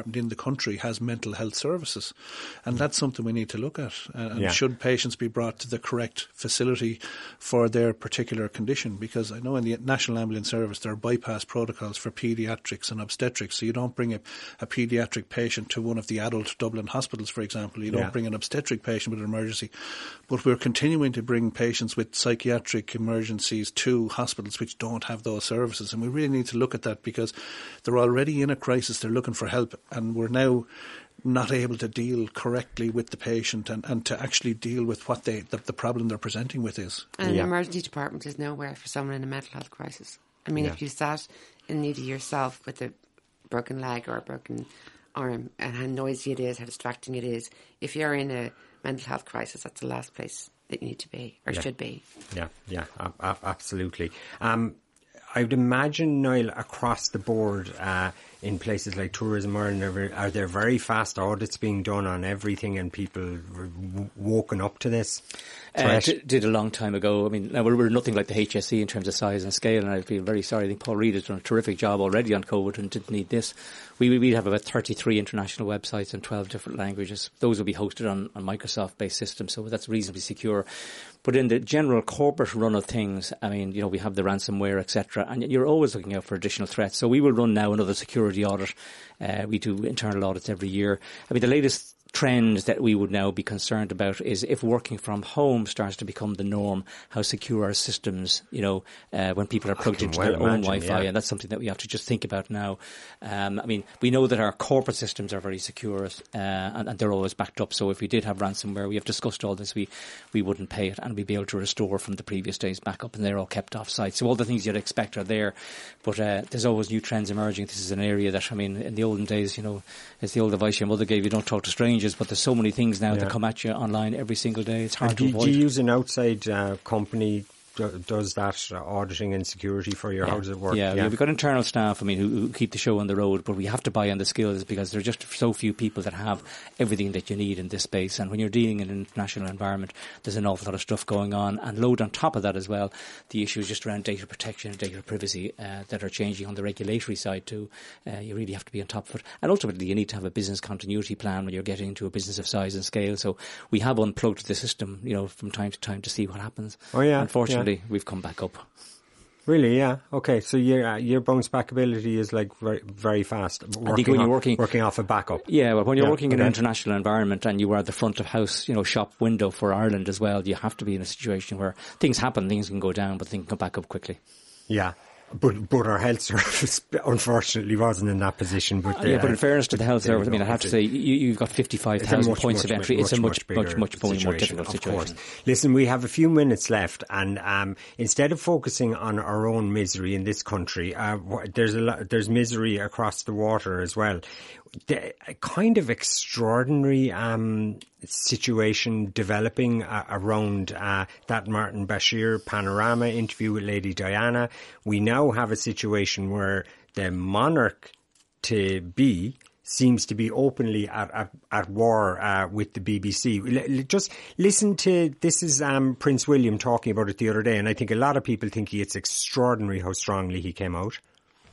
country has mental health services. And that's something we need to look at. And yeah. should patients be brought to the correct facility for their particular condition? Because I know in the National Ambulance Service there are bypass protocols for paediatrics and obstetrics. So you don't bring a, a paediatric patient to one of the adult Dublin hospitals, for example. You don't yeah. bring an obstetric patient with an emergency. But we're continuing to bring patients with psychiatric emergencies to hospitals which don't have those services. And we really need to look at that because they're already in a crisis. They're looking for help. And we're now not able to deal correctly with the patient and, and to actually deal with what they the, the problem they're presenting with is. And yeah. an emergency department is nowhere for someone in a mental health crisis. I mean, yeah. if you sat in need of yourself with a broken leg or a broken arm and how noisy it is, how distracting it is, if you're in a mental health crisis, that's the last place that you need to be or yeah. should be. Yeah, yeah, a- a- absolutely. Um, I would imagine, Niall, across the board, uh, in places like Tourism Ireland, are there very fast audits being done on everything and people w- woken up to this? Uh, d- did a long time ago. I mean, now we're, we're nothing like the H S E in terms of size and scale, and I feel very sorry. I think Paul Reid has done a terrific job already on COVID and didn't need this. We we have about thirty-three international websites in twelve different languages. Those will be hosted on, on Microsoft-based systems, so that's reasonably secure. But in the general corporate run of things, I mean, you know, we have the ransomware, et cetera, and you're always looking out for additional threats. So we will run now another security audit. Uh, we do internal audits every year. I mean, the latest trend that we would now be concerned about is if working from home starts to become the norm, how secure our systems, you know, uh, when people are plugged into well their own imagine, Wi-Fi, yeah. and that's something that we have to just think about now. Um, I mean, we know that our corporate systems are very secure, uh, and, and they're always backed up. So if we did have ransomware, we have discussed all this, we, we wouldn't pay it, and we'd be able to restore from the previous day's backup, and they're all kept off-site. So all the things you'd expect are there, but uh, there's always new trends emerging. This is an area that, I mean, in the olden days, you know, it's the old advice your mother gave you, don't talk to strangers, but there's so many things now yeah. that come at you online every single day. It's hard and do, to avoid. Do you use an outside uh, company does that uh, auditing and security for you? Yeah. How does it work? Yeah, yeah, we've got internal staff, I mean, who, who keep the show on the road, but we have to buy on the skills because there are just so few people that have everything that you need in this space. And when you're dealing in an international environment, there's an awful lot of stuff going on. And load on top of that as well, the issues just around data protection and data privacy uh, that are changing on the regulatory side too. Uh, you really have to be on top of it. And ultimately, you need to have a business continuity plan when you're getting into a business of size and scale. So we have unplugged the system, you know, from time to time to see what happens. Oh yeah. Unfortunately, yeah. we've come back up. Really, yeah. Okay, so your uh, your bounce back ability is like very very fast. Working I think when you're on, working working off a backup. Yeah, well, when you're yeah, working okay. in an international environment and you are the front of house, you know, shop window for Ireland as well, you have to be in a situation where things happen, things can go down, but things can come back up quickly. Yeah. But but our health service unfortunately wasn't in that position. But yeah, but in fairness to the health service, I mean, I have to say you, you've got fifty-five thousand points much, of entry. Much, it's a much much, much much, much more difficult of situation. Course. Listen, we have a few minutes left, and um, instead of focusing on our own misery in this country, uh, there's a lot, there's misery across the water as well. The kind of extraordinary um, situation developing uh, around uh, that Martin Bashir Panorama interview with Lady Diana. We now have a situation where the monarch to be seems to be openly at at, at war uh, with the B B C. L- just listen to this is um, Prince William talking about it the other day, and I think a lot of people think it's extraordinary how strongly he came out.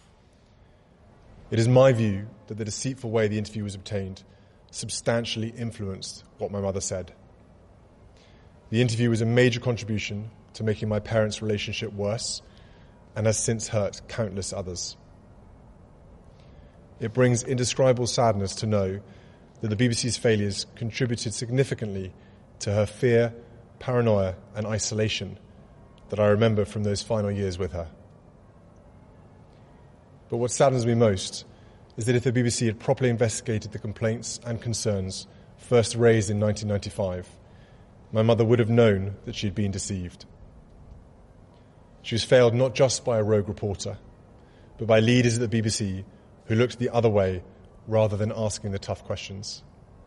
It is my view that the deceitful way the interview was obtained substantially influenced what my mother said. The interview was a major contribution to making my parents' relationship worse and has since hurt countless others. It brings indescribable sadness to know that the B B C's failures contributed significantly to her fear, paranoia and isolation that I remember from those final years with her. But what saddens me most is that if the B B C had properly investigated the complaints and concerns first raised in nineteen ninety-five, my mother would have known that she had been deceived. She was failed not just by a rogue reporter, but by leaders at the B B C who looked the other way rather than asking the tough questions.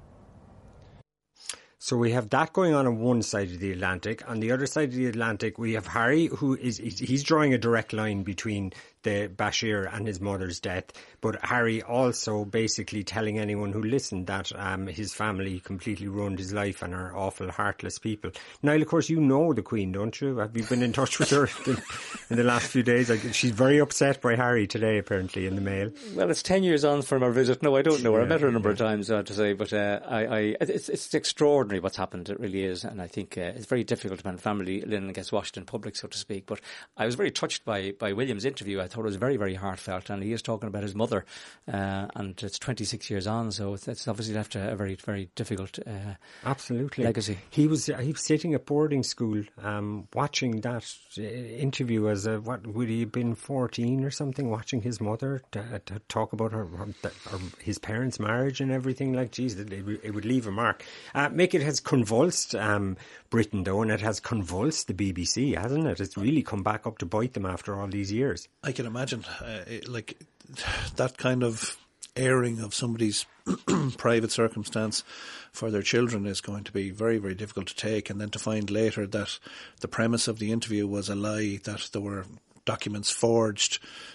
So we have that going on on one side of the Atlantic. On the other side of the Atlantic, we have Harry, who is he's drawing a direct line between the Bashir and his mother's death, but Harry also basically telling anyone who listened that um, his family completely ruined his life and are awful, heartless people. Niall, of course, you know the Queen, don't you? Have you been in touch with her in, in the last few days? Like, she's very upset by Harry today, apparently, in the Mail. Well, it's ten years on from our visit. No, I don't know her. Yeah, I met her a number yeah. of times, uh, to say, but uh, I, I, it's, it's extraordinary what's happened. It really is, and I think uh, it's very difficult when family linen gets washed in public, so to speak. But I was very touched by, by William's interview. I thought it was very, very heartfelt, and he is talking about his mother, uh, and it's twenty-six years on, so it's, it's obviously left a, a very, very difficult uh, absolutely legacy. He was he was sitting at boarding school, um, watching that uh, interview as a what would he have been fourteen or something, watching his mother to, to talk about her, her, her his parents' marriage and everything. Like, geez, it, it would leave a mark. Uh, Mick, it has convulsed um, Britain though, and it has convulsed the B B C, hasn't it? It's really come back up to bite them after all these years. I can imagine, uh, it, like that kind of airing of somebody's private circumstance for their children is going to be very, very difficult to take, and then to find later that the premise of the interview was a lie, that there were documents forged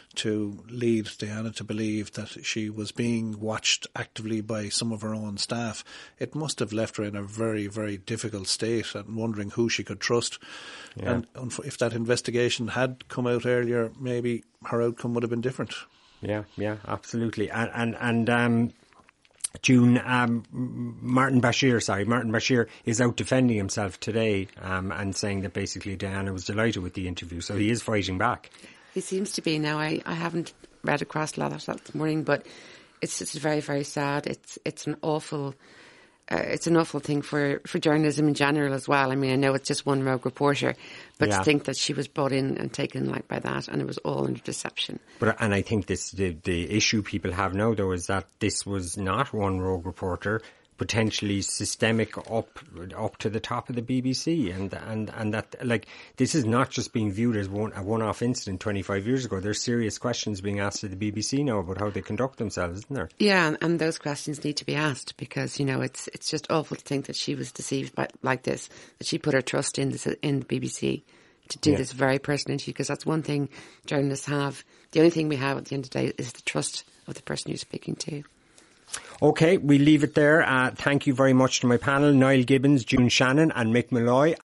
to lead Diana to believe that she was being watched actively by some of her own staff. It must have left her in a very, very difficult state and wondering who she could trust. Yeah. And if that investigation had come out earlier, maybe her outcome would have been different. Yeah, yeah, absolutely. And, and, and um, June, um, Martin Bashir, sorry, Martin Bashir is out defending himself today um, and saying that basically Diana was delighted with the interview. So he is fighting back. He seems to be now. I, I haven't read across a lot of that this morning, but it's just very, very sad. It's it's an awful uh, it's an awful thing for, for journalism in general as well. I mean, I know it's just one rogue reporter, but yeah. to think that she was brought in and taken like by that, and it was all under deception. But and I think this the the issue people have now though is that this was not one rogue reporter. Potentially systemic up up to the top of the B B C, and and and that, like, this is not just being viewed as one a one-off incident twenty-five years ago. There's serious questions being asked of the B B C now about how they conduct themselves, isn't there? Yeah, and, and those questions need to be asked, because, you know, it's it's just awful to think that she was deceived by like this, that she put her trust in this, in the B B C to do yeah. this very personal interview, because that's one thing journalists have. The only thing we have at the end of the day is the trust of the person you're speaking to. Okay, we leave it there. Uh, thank you very much to my panel, Niall Gibbons, June Shannon and Mick Malloy.